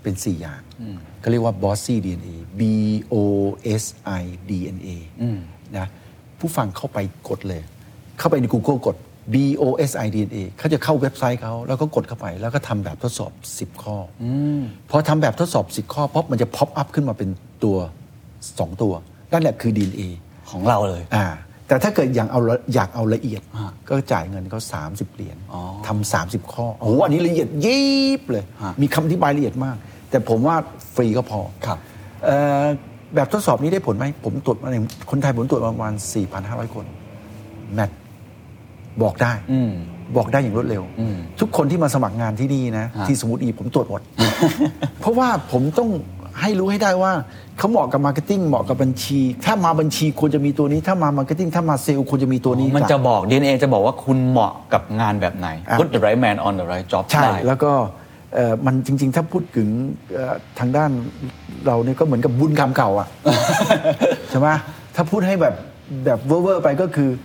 เป็นสี่อย่างเขาเรียกว่า Bossy ดี เอ็น เอ B O S I ดี เอ็น เอ นะผู้ฟังเข้าไปกดเลยเข้าไปใน Google กด B O S I ดี เอ็น เอ เขาจะเข้าเว็บไซต์เขาแล้วก็กดเข้าไปแล้วก็ทำแบบทดสอบสิบข้อพอทำแบบทดสอบสิบข้อปุ๊บมันจะ pop up ขึ้นมาเป็นตัวสองตัวนั่นแหละคือ ดี เอ็น เอของเราเลยอ่าแต่ถ้าเกิดอยากเอาอยากเอาละเอียดก็จ่ายเงินเขาสามสิบเหรียญทำสามสิบข้อโอ้โหอันนี้ละเอียดยิบเลยมีคำอธิบายละเอียดมากแต่ผมว่าฟรีก็พอครับแบบทดสอบนี้ได้ผลไหมผมตรวจมาเองคนไทยผมตรวจประมาณ สี่พันห้าร้อย คนแมทบอกได้บอกได้อย่างรวดเร็วทุกคนที่มาสมัครงานที่นี่นะที่สมุทรอีผมตรวจหมด เพราะว่าผมต้องให้รู้ให้ได้ว่าเขาเหมาะกับมาร์เก็ตติ้งเหมาะกับบัญชีถ้ามาบัญชีควรจะมีตัวนี้ถ้ามามาร์เก็ตติ้งถ้ามาเซลล์ควรจะมีตัวนี้มันจะบอก ดี เอ็น เอ จะบอกว่าคุณเหมาะกับงานแบบไหน Put the right man on the right job ใช่แล้วก็มันจริงๆถ้าพูดถึงทางด้านเราเนี่ยก็เหมือนกับบุญกรรมเก่าอ่ะ ใช่ไหมถ้าพูดให้แบบแบบเวอร์ๆไปก็คือ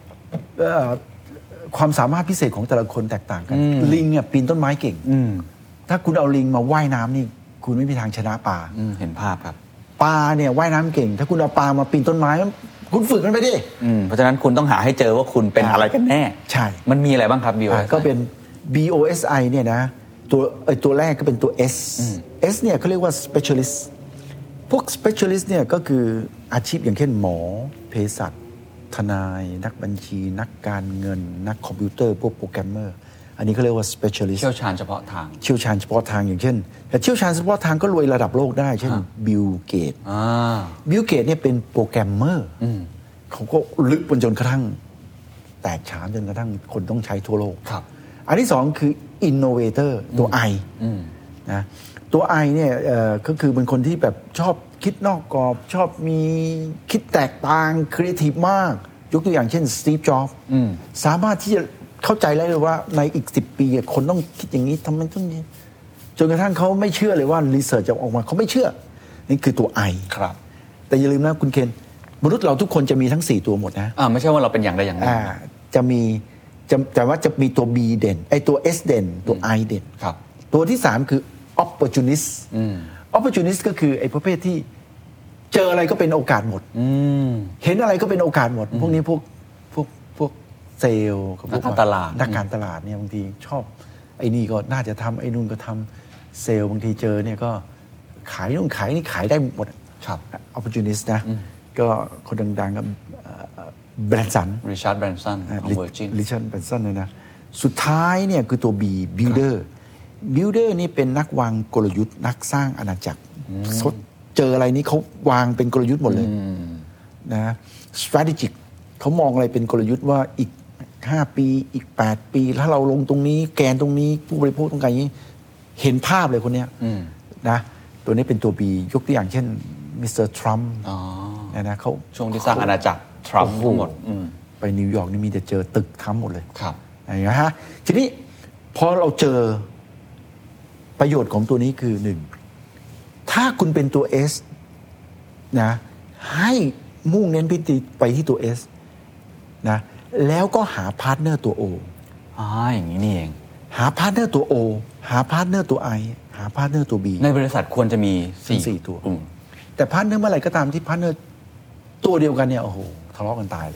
ความสามารถพิเศษของแต่ละคนแตกต่างกันลิงเนี่ยปีนต้นไม้เก่งถ้าคุณเอาลิงมาว่ายน้ำนี่คุณไม่มีทางชนะปลาเห็นภาพครับปลาเนี่ยว่ายน้ำเก่งถ้าคุณเอาปลามาปีนต้นไม้คุณฝึกมันไปดิเพราะฉะนั้นคุณต้องหาให้เจอว่าคุณเป็นอะไรกันแน่ใช่มันมีอะไรบ้างครับ บี โอ เอส ไอก็เป็น บี โอ เอส ไอ เนี่ยนะตัวไอ้ตัวแรกก็เป็นตัว S S เนี่ยเขาเรียกว่า specialist พวก specialist เนี่ยก็คืออาชีพอย่างเช่นหมอเภสัชทนายนักบัญชีนักการเงินนักคอมพิวเตอร์พวกโปรแกรมเมอร์อันนี้เขาเรียกว่า specialist เชี่ยวชาญเฉพาะทางเชี่ยวชาญเฉพาะทางอย่างเช่นแต่เชี่ยวชาญเฉพาะทางก็รวยระดับโลกได้เช่นบิลเกตบิลเกตเนี่ยเป็นโปรแกรมเมอร์เขาก็ลึกจนกระทั่งแตกฉานจนกระทั่งคนต้องใช้ทั่วโลกอันที่สองคือ innovator ตัว I นะตัว I เนี่ยก็คือเป็นคนที่แบบชอบคิดนอกกรอบชอบมีคิดแตกต่างครีเอทีฟมากยกตัวอย่างเช่นสตีฟ จ็อบส์สามารถที่จะเข้าใจได้เลยว่าในอีกสิบปีคนต้องคิดอย่างนี้ทำไมต้องนี้จนกระทั่งเขาไม่เชื่อเลยว่ารีเสิร์ชจะออกมาเขาไม่เชื่อนี่คือตัว I ครับแต่อย่าลืมนะคุณเคนมนุษย์เราทุกคนจะมีทั้งสี่ตัวหมดนะอ่าไม่ใช่ว่าเราเป็นอย่างใดอย่างหนึ่งจะมีแต่ว่าจะมีตัว B เด่นไอ้ตัว S เด่นตัว I เด่นครับตัวที่สามคือ opportunist opportunist ก็คือไอ้ประเภทที่เจออะไรก็เป็นโอกาสหมดเห็นอะไรก็เป็นโอกาสหมดพวกนี้พวกพวกพวกเซลล์กับพวกนักการตลาดนักการตลาดเนี่ยบางทีชอบไอ้นี่ก็น่าจะทำไอ้นู่นก็ทำเซลล์บางทีเจอเนี่ยก็ขายนู่นขายนี่ขายได้หมดครับ opportunist นะก็คนดังๆก็แบรนสันริชาร์ดแบรนสันของ Virgin ริชาร์ดแบรนสันเลยนะสุดท้ายเนี่ยคือตัว B builder builder นี่เป็นนักวางกลยุทธ์นักสร้างอาณาจักรเจออะไรนี้เขาวางเป็นกลยุทธ์หมดเลยนะ strategic เขามองอะไรเป็นกลยุทธ์ว่าอีกห้าปีอีกแปดปีถ้าเราลงตรงนี้แกนตรงนี้ผู้บริโภคต้องการนี้เห็นภาพเลยคนเนี้ยนะตัวนี้เป็นตัว B ยกตัวอย่างเช่นมิสเตอร์ทรัมป์นะนะเขาช่วงที่สร้างอาณาจักรทรัมป์ทั้งหมดไปนิวยอร์กนี่มีแต่เจอตึกทรัมป์หมดเลยครับอย่างเงี้ยฮะทีนี้พอเราเจอประโยชน์ของตัวนี้คือหนึ่งถ้าคุณเป็นตัว S นะให้มุ่งเน้นพิธีไปที่ตัว S นะแล้วก็หาพาร์ทเนอร์ตัว O อ๋ออย่างนี้นี่เองหาพาร์ทเนอร์ตัว O หาพาร์ทเนอร์ตัว I หาพาร์ทเนอร์ตัว B ในบริษัทควรจะมีสี่ตัวแต่พาร์ทเนอร์เมื่อไหร่ก็ตามที่พาร์ทเนอร์ตัวเดียวกันเนี่ยโอ้โหทะเลาะกันตายเลย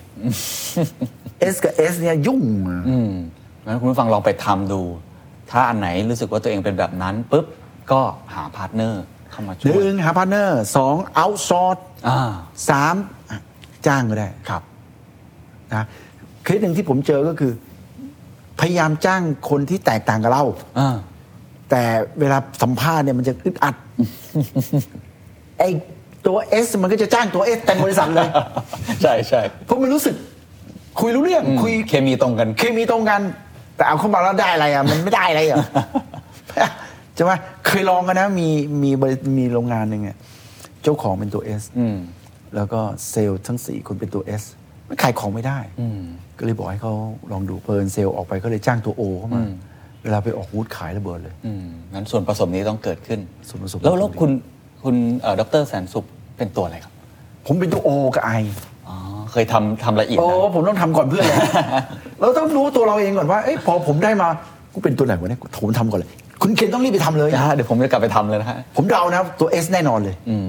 S กับ S เนี่ยยุ่งอืมงั้นคุณผู้ฟังลองไปทำดูถ้าอันไหนรู้สึกว่าตัวเองเป็นแบบนั้นปุ๊บก็หาพาร์ทเนอร์เข้ามาช่วยหนึ่งหาพาร์ทเนอร์สองเอาท์ซอร์สสามจ้างก็ได้ครับนะเคสหนึ่งที่ผมเจอก็คือพยายามจ้างคนที่แตกต่างกับเราแต่เวลาสัมภาษณ์เนี่ยมันจะอึดอัดไอตัว S มันก็จะจ้างตัว S เต็มบริษัทเลยใช่ใช่เพราะมันรู้สึกคุยรู้เรื่องคุยเคมีตรงกันเคมีตรงกันแต่เอาเข้ามาแล้วได้อะไรอ่ะมันไม่ได้อะไรอ่ะใช่ไหมเคยลองกันนะมีมีมีโรงงานหนึ่งอ่ะเจ้าของเป็นตัว S แล้วก็เซลล์ทั้งสี่คนเป็นตัว S มันขายของไม่ได้ก็เลยบอกให้เขาลองดูเพลินเซลล์ออกไปก็เลยจ้างตัว O เข้ามาเวลาไปออกวูดขายระเบิดเลยงั้นส่วนผสมนี้ต้องเกิดขึ้นส่วนผสมแล้วแล้วคุณคุณดร.แสนสุขเป็นตัวอะไรครับผมเป็นตัว O กับ I อ๋อเคยทำทำละเอียดโอ้ผมต้องทำก่อนเพื่อนเลยเราต้องรู้ตัวเราเองก่อนว่าเอ้ยพอผมได้มากูเป็นตัวไหนวะเนี่ยผมทำก่อนเลยคุณเคนต้องรีบไปทำเลยเดี๋ยวผมจะกลับไปทำเลยนะฮะผมเดานะตัว S แน่นอนเลย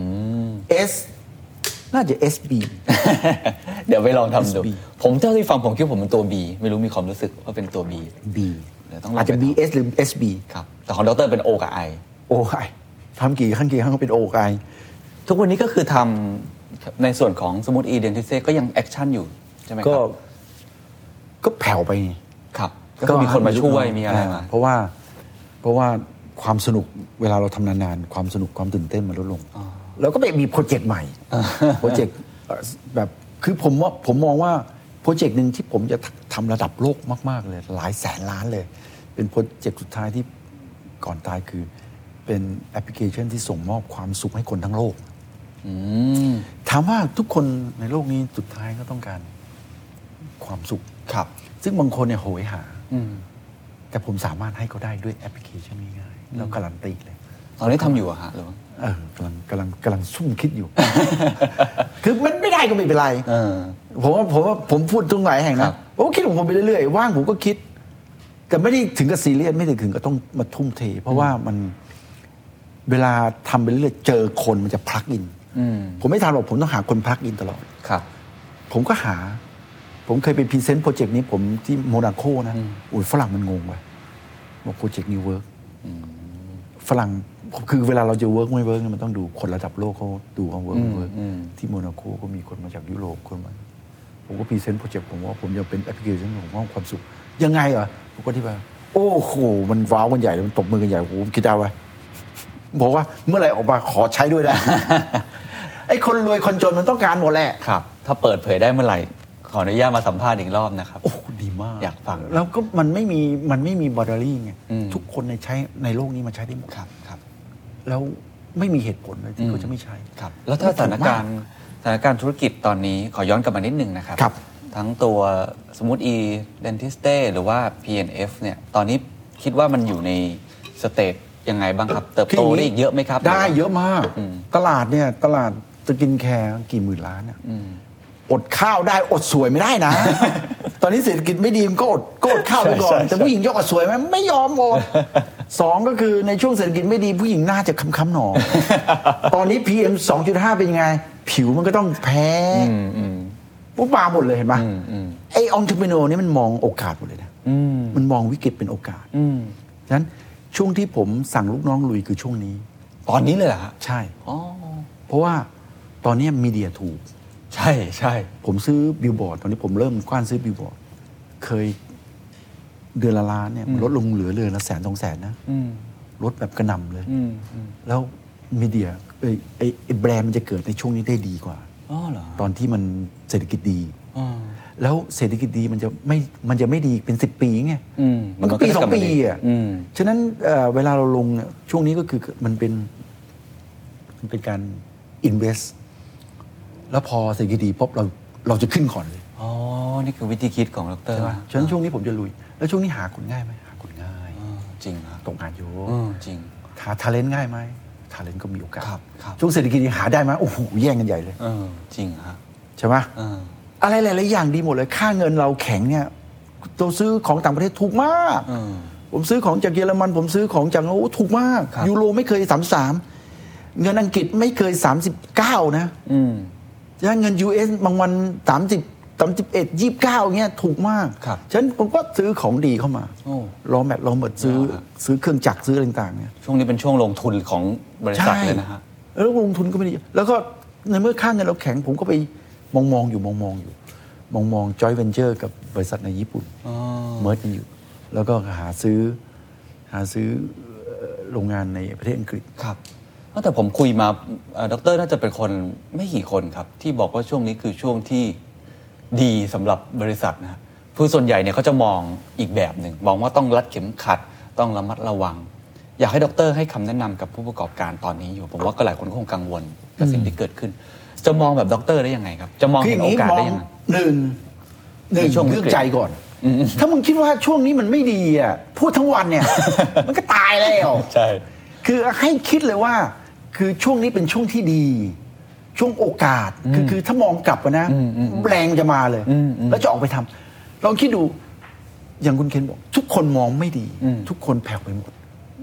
S น่าจะ เอส บีเดี๋ยวไปลองทำดูผมเท่าที่ฟังผมคิดว่าผมเป็นตัว B ไม่รู้มีความรู้สึกว่าเป็นตัว B B อาจจะ บี เอส หรือ เอส บีครับแต่ของดรเป็น O กับ I O กับ I ทำกี่ครั้งกี่ครั้งก็เป็น O กับ I ทุกวันนี้ก็คือทำในส่วนของสมูท E Dentiste ก็ยังแอคชั่นอยู่ใช่ไหมครับก็ก็แผ่วไปครับก็มีคนมาช่วยมีอะไรมาเพราะว่าเพราะว่าความสนุกเวลาเราทำนานๆความสนุกความตื่นเต้นมันลดลงแล้วก็ไปมีโปรเจกต์ใหม่โปรเจกต์แบบคือผมว่าผมมองว่าโปรเจกต์หนึ่งที่ผมจะทำระดับโลกมากๆเลยหลายแสนล้านเลยเป็นโปรเจกต์สุดท้ายที่ก่อนตายคือเป็นแอปพลิเคชันที่ส่งมอบความสุขให้คนทั้งโลกถามว่าทุกคนในโลกนี้สุดท้ายก็ต้องการความสุขครับซึ่งบางคนเนี่ยโหยหาแต่ผมสามารถให้เขาได้ด้วยแอปพลิเคชันง่ายๆแล้วการันตีเลยตอนนี้ทำอยู่อะฮะหรือว่าเออกำลังกำลังกำลังซุ่มคิดอยู่ คือมันไม่ได้ก็ไม่เป็นไรผมว่าผมว่าผมพูดตรงไหนแห่งนะผมคิดของผมไปเรื่อยๆว่างผมก็คิดแต่ไม่ได้ถึงกับซีเรียสไม่ได้ถึงกับต้องมาทุ่มเทเพราะว่ามันเวลาทำไปเรื่อยๆเจอคนมันจะพลักอินผมไม่ทำหรอกผมต้องหาคนพลักอินตลอดครับผมก็หาผมเคยไปพรีเซนต์โปรเจกต์นี้ผมที่โมนาโคนะอุ้ยฝรั่งมันงงไปบอกโปรเจกต์นี้เวิร์กฝรั่งคือเวลาเราจะเวิร์กไม่เวิร์กมันต้องดูคนระดับโลกเขาดูว่าเวิร์กเวิร์กที่โมนาโคก็มีคนมาจากยุโรปคนมาผมก็พรีเซนต์โปรเจกต์ผมว่าผมจะเป็นแอปพลิเคชันของความสุขยังไงเหรอผมก็ที่ว่าโอ้โหมันว้าวมันใหญ่เลยมันตบมือกันใหญ่โอ้โหคิดได้ว่าบอกว่าเมื่อไหร่ออกมาขอใช้ด้วยนะไอ้คนรวยคนจนมันต้องการหมดแหละครับถ้าเปิดเผยได้เมื่อไหร่ขออนุญาตมาสัมภาษณ์อีกรอบนะครับโอ้ดีมากอยากฟังแล้วก็มันไม่มีมันไม่มีบอร์เดอรี่ไงทุกคนในใช้ในโลกนี้มันใช้ได้หมดครับครับแล้วไม่มีเหตุผลเลยที่เขาจะไม่ใช้ครับแล้วถ้าสถานการณ์สถานการณ์ธุรกิจตอนนี้ขอย้อนกลับมานิดนึงนะครับทั้งตัวสมูท E Dentiste หรือว่า พี เอ็น เอฟ เนี่ยตอนนี้คิดว่ามันอยู่ในสเตจยังไงบ้างครับเติบโตได้อีกเยอะไหมครับได้เยอะมากตลาดเนี่ยตลาดสกินแคร์กี่หมื่นล้านเนี่ยอดข้าวได้อดสวยไม่ได้นะ ตอนนี้เศรษฐกิจไม่ดีมันก็อดก็อดข้าวไปก่อนแต่ผู้หญิงยกอดสวยไหมไม่ยอมหมดสองก็คือในช่วงเศรษฐกิจไม่ดีผู้หญิงน่าจะค้ำๆหนอตอนนี้ พี เอ็ม สองจุดห้า เป็นยังไงผิวมันก็ต้องแพ้ปุ๊บมาหมดเลยเห็นปะไอ้องค์ทรพิโนนี่มันมองโอกาสหมดเลยนะมันมองวิกฤตเป็นโอกาสฉะนั้นช่วงที่ผมสั่งลูกน้องลุยคือช่วงนี้ตอนนี้เลยเหรอฮะใช่เพราะว่าตอนนี้มีเดียถูกใช่ใช่ผมซื้อบิลบอร์ดตอนนี้ผมเริ่มกว้านซื้อบิลบอร์ดเคยเดือนละล้านเนี่ยลดลงเหลือเดือนละแสนสองแสนนะลดแบบกระหน่ำเลยแล้วมีเดียไอ้ไอ้แบรนด์มันจะเกิดในช่วงนี้ได้ดีกว่าตอนที่มันเศรษฐกิจดีแล้วเศรษฐกิจดีมันจะไม่มันจะไม่ดีเป็นสิบปีไงมันก็ปีสองปีอ่ะฉะนั้นเวลาเราลงช่วงนี้ก็คือมันเป็นมันเป็นการ invest แล้วพอเศรษฐกิจดีปุ๊บเราเราจะขึ้นก่อนเลยอ๋อนี่คือวิธีคิดของดร. ฉะนั้นช่วงนี้ผมจะลุยแล้วช่วงนี้หาคนง่ายไหมหาคนง่ายจริงครับตกงานอยู่จริงหาทาเลนต์ง่ายไหมทาเลนต์ก็มีโอกาสช่วงเศรษฐกิจดีหาได้ไหมโอ้โหแย่งกันใหญ่เลยจริงครับใช่ไหมอะไรหลายๆอย่างดีหมดเลยค่าเงินเราแข็งเนี่ยตัวซื้อของต่างประเทศถูกมากผมซื้อของจากเยอรมันผมซื้อของจากโอ้ถูกมากยูโรไม่เคยสามสิบสามเงินอังกฤษไม่เคยสามสิบเก้านะฉะนั้นเงิน ยู เอส บางวันสามสิบ สามสิบเอ็ด ยี่สิบเก้าเงี้ยถูกมากฉะนั้นผมก็ซื้อของดีเข้ามารอแมทรอเบิร์ตซื้อซื้อเครื่องจักรซื้ออะไรต่างๆเนี่ยช่วงนี้เป็นช่วงลงทุนของบริษัทเลยนะฮะแล้วลงทุนก็ไม่ดีแล้วก็ในเมื่อค่าเงินเราแข็งผมก็ไปมองมองอยู่มองมองอยู่มองมองจอยเวนเจอร์กับบริษัทในญี่ปุ่นเมิร์จกันอยู่แล้วก็หาซื้อหาซื้อโรงงานในประเทศอังกฤษครับแต่ผมคุยมาดร.น่าจะเป็นคนไม่กี่คนครับที่บอกว่าช่วงนี้คือช่วงที่ดีสำหรับบริษัทนะคือส่วนใหญ่เนี่ยเขาจะมองอีกแบบหนึ่งมองว่าต้องรัดเข็มขัดต้องระมัดระวังอยากให้ดร.ให้คำแนะนำกับผู้ประกอบการตอนนี้อยู่ผมว่าก็หลายคนคงกังวลกับสิ่งที่เกิดขึ้นจะมองแบบดร.ได้ยังไงครับจะมองเห็นโอกาสได้ยังไงหนึ่งหนึ่งเรื่องใจก่อนถ้ามึงคิดว่าช่วงนี้มันไม่ดีอ่ะพูดทั้งวันเนี่ยมันก็ตายแล้วใช่คือให้คิดเลยว่าคือช่วงนี้เป็นช่วงที่ดีช่วงโอกาสคือคือถ้ามองกลับนะแรงจะมาเลยแล้วจะออกไปทำลองคิดดูอย่างคุณเคนบอกทุกคนมองไม่ดีทุกคนแผ่วไปหมด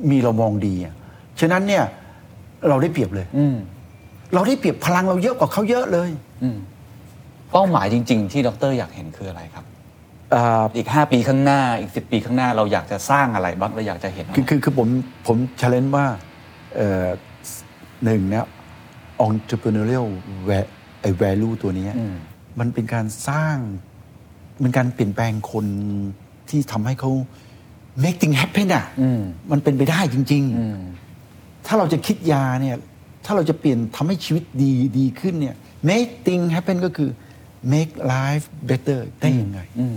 มีเรามองดีอ่ะฉะนั้นเนี่ยเราได้เปรียบเลยเราได้เปรียบพลังเราเยอะกว่าเขาเยอะเลยเป้าหมายจริงๆที่ดร.อยากเห็นคืออะไรครับอีกห้าปีข้างหน้าอีกสิบปีข้างหน้าเราอยากจะสร้างอะไรบ้างเราอยากจะเห็นคือคือคือผมผมเชลเลนจ์ว่าหนึ่งเนี่ย entrepreneurial value ตัวนี้มันเป็นการสร้างเป็นการเปลี่ยนแปลงคนที่ทำให้เขา make things happen อ่ะมันเป็นไปได้จริงๆถ้าเราจะคิดยาเนี่ยถ้าเราจะเปลี่ยนทำให้ชีวิตดีดีขึ้นเนี่ย make things happen ก็คือ make life better ได้ยังไง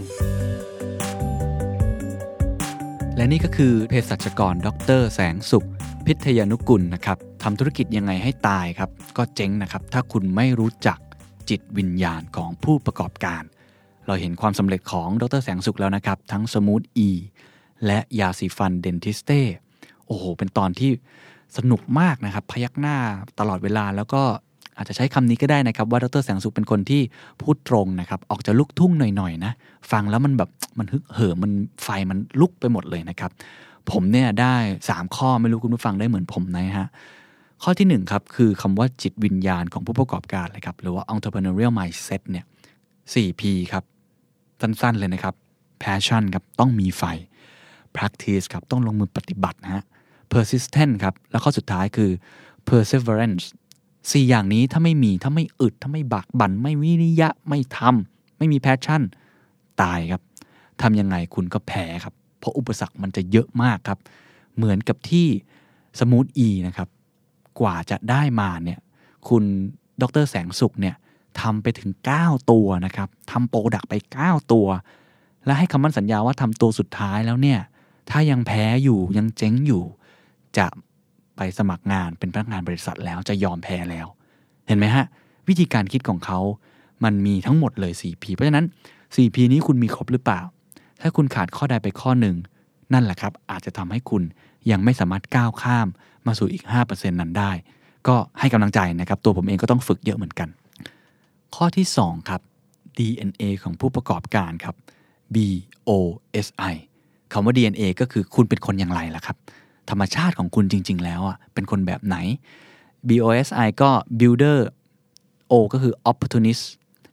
และนี่ก็คือเภสัชกรดร.แสงสุขพิทยานุกุลนะครับทำธุรกิจยังไงให้ตายครับก็เจ๊งนะครับถ้าคุณไม่รู้จักจิตวิญญาณของผู้ประกอบการเราเห็นความสำเร็จของดร.แสงสุขแล้วนะครับทั้งสมูทอีและยาสีฟันเดนทิสเต้โอ้โหเป็นตอนที่สนุกมากนะครับพยักหน้าตลอดเวลาแล้วก็อาจจะใช้คำนี้ก็ได้นะครับว่าดร.แสงสุขเป็นคนที่พูดตรงนะครับออกจะลุกทุ่งหน่อยๆนะฟังแล้วมันแบบมันฮึกเหิมมันไฟมันลุกไปหมดเลยนะครับผมเนี่ยได้สามข้อไม่รู้คุณผู้ฟังได้เหมือนผมนะฮะข้อที่หนึ่งครับคือคำว่าจิตวิญญาณของผู้ประกอบการเลยครับหรือว่า entrepreneurial mindset เนี่ย โฟร์ พี ครับสั้นๆเลยนะครับ passion ครับต้องมีไฟ practice ครับต้องลงมือปฏิบัตินะฮะ persistent ครับแล้วข้อสุดท้ายคือ perseverance สี่อย่างนี้ถ้าไม่มีถ้าไม่อึดถ้าไม่บักบั่นไม่วิริยะไม่ทำไม่มี passion ตายครับทำยังไงคุณก็แพ้ครับเพราะอุปสรรคมันจะเยอะมากครับเหมือนกับที่สมูทอีนะครับกว่าจะได้มาเนี่ยคุณดร.แสงสุขเนี่ยทำไปถึงเก้าตัวนะครับทำโปรดักต์ไปเก้าตัวและให้คำมั่นสัญญาว่าทำตัวสุดท้ายแล้วเนี่ยถ้ายังแพ้อยู่ยังเจ๊งอยู่จะไปสมัครงานเป็นพนักงานบริษัทแล้วจะยอมแพ้แล้วเห็นไหมฮะวิธีการคิดของเขามันมีทั้งหมดเลย โฟร์ พี เพราะฉะนั้น โฟร์ พี นี้คุณมีครบหรือเปล่าถ้าคุณขาดข้อใดไปข้อหนึ่งนั่นแหละครับอาจจะทำให้คุณยังไม่สามารถก้าวข้ามมาสู่อีก ห้าเปอร์เซ็นต์ นั้นได้ก็ให้กำลังใจนะครับตัวผมเองก็ต้องฝึกเยอะเหมือนกันข้อที่สองครับ ดี เอ็น เอ ของผู้ประกอบการครับ บี โอ เอส ไอ คำว่า ดี เอ็น เอ ก็คือคุณเป็นคนอย่างไรล่ะครับธรรมชาติของคุณจริงๆแล้วอ่ะเป็นคนแบบไหน บี โอ เอส ไอ ก็ builder O ก็คือ opportunist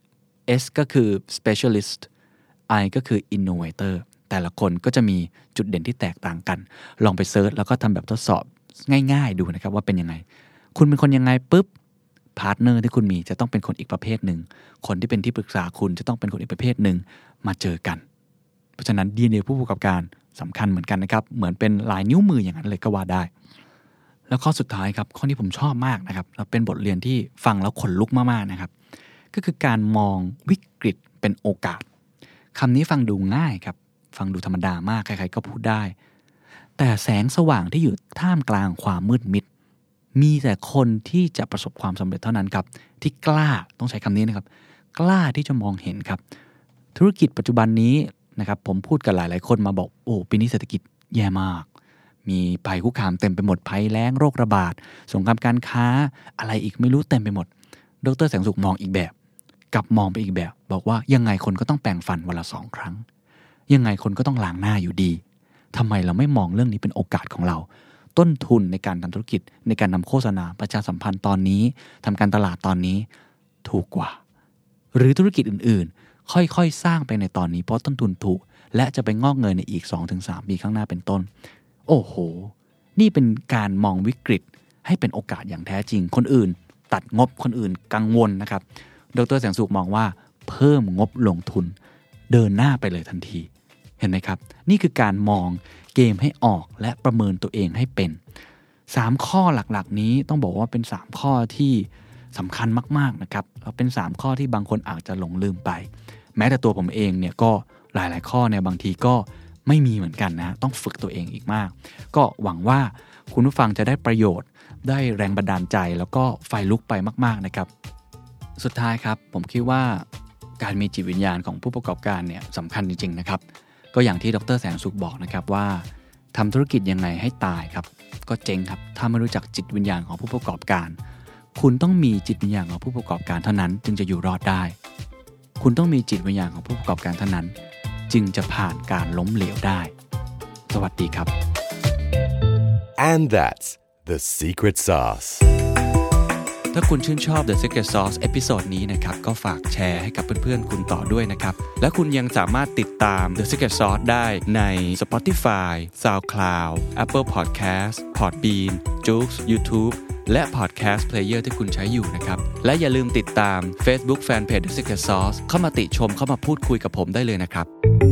S ก็คือ specialist I ก็คือ innovator แต่ละคนก็จะมีจุดเด่นที่แตกต่างกันลองไปเซิร์ชแล้วก็ทำแบบทดสอบง่ายๆดูนะครับว่าเป็นยังไงคุณเป็นคนยังไงปุ๊บพาร์ทเนอร์ที่คุณมีจะต้องเป็นคนอีกประเภทหนึ่งคนที่เป็นที่ปรึกษาคุณจะต้องเป็นคนอีกประเภทหนึ่งมาเจอกันเพราะฉะนั้น ดี เอ็น เอ ผู้ประกอบการสำคัญเหมือนกันนะครับเหมือนเป็นลายนิ้วมืออย่างนั้นเลยก็ว่าได้แล้วข้อสุดท้ายครับข้อที่ผมชอบมากนะครับแล้วเป็นบทเรียนที่ฟังแล้วขนลุกมากๆนะครับก็คือการมองวิกฤตเป็นโอกาสคำนี้ฟังดูง่ายครับฟังดูธรรมดามากใครๆก็พูดได้แต่แสงสว่างที่อยู่ท่ามกลางความมืดมิดมีแต่คนที่จะประสบความสำเร็จเท่านั้นครับที่กล้าต้องใช้คำนี้นะครับกล้าที่จะมองเห็นครับธุรกิจปัจจุบันนี้นะครับผมพูดกับหลายๆคนมาบอกโอ้ปีนี้เศรษฐกิจแย่มากมีภัยคุกคามเต็มไปหมดภัยแล้งโรคระบาดสงครามการค้าอะไรอีกไม่รู้เต็มไปหมดดร.แสงสุขมองอีกแบบกลับมองไปอีกแบบบอกว่ายังไงคนก็ต้องแปรงฟันวันละสองครั้งยังไงคนก็ต้องล้างหน้าอยู่ดีทำไมเราไม่มองเรื่องนี้เป็นโอกาสของเราต้นทุนในการทำธุรกิจในการนำโฆษณาประชาสัมพันธ์ตอนนี้ทำการตลาดตอนนี้ถูกกว่าหรือธุรกิจอื่นๆค่อยๆสร้างไปในตอนนี้เพราะต้นทุนถูกและจะไปงอกเงยในอีก สองถึงสาม ปีข้างหน้าเป็นต้นโอ้โหนี่เป็นการมองวิกฤตให้เป็นโอกาสอย่างแท้จริงคนอื่นตัดงบคนอื่นกังวลนะครับดร.แสงสุขมองว่าเพิ่มงบลงทุนเดินหน้าไปเลยทันทีเห็นไหมครับนี่คือการมองเกมให้ออกและประเมินตัวเองให้เป็นสามข้อหลักๆนี้ต้องบอกว่าเป็นสามข้อที่สำคัญมากๆนะครับแล้วเป็นสามข้อที่บางคนอาจจะหลงลืมไปแม้แต่ตัวผมเองเนี่ยก็หลายๆข้อเนี่ยบางทีก็ไม่มีเหมือนกันนะต้องฝึกตัวเองอีกมากก็หวังว่าคุณผู้ฟังจะได้ประโยชน์ได้แรงบันดาลใจแล้วก็ไฟลุกไปมากๆนะครับสุดท้ายครับผมคิดว่าการมีจิตวิญญาณของผู้ประกอบการเนี่ยสำคัญจริงๆนะครับก็อย่างที่ดร.แสงสุขบอกนะครับว่าทำธุรกิจยังไงให้ตายครับก็เจ๊งครับถ้าไม่รู้จักจิตวิญญาณของผู้ประกอบการคุณต้องมีจิตวิญญาณของผู้ประกอบการเท่านั้นจึงจะอยู่รอดได้คุณต้องมีจิตวิญญาณของผู้ประกอบการเท่านั้นจึงจะผ่านการล้มเหลวได้สวัสดีครับ And that's the secret sauce. ถ้าคุณชื่นชอบ The Secret Sauce เอพิโซดนี้นะครับก็ฝากแชร์ให้กับเพื่อนๆคุณต่อด้วยนะครับและคุณยังสามารถติดตาม The Secret Sauce ได้ใน Spotify, SoundCloud, Apple Podcast, Podbean, Joox, YouTube และ Podcast Player ที่คุณใช้อยู่นะครับและอย่าลืมติดตาม Facebook Fanpage The Secret Sauce เข้ามาติชมเข้ามาพูดคุยกับผมได้เลยนะครับ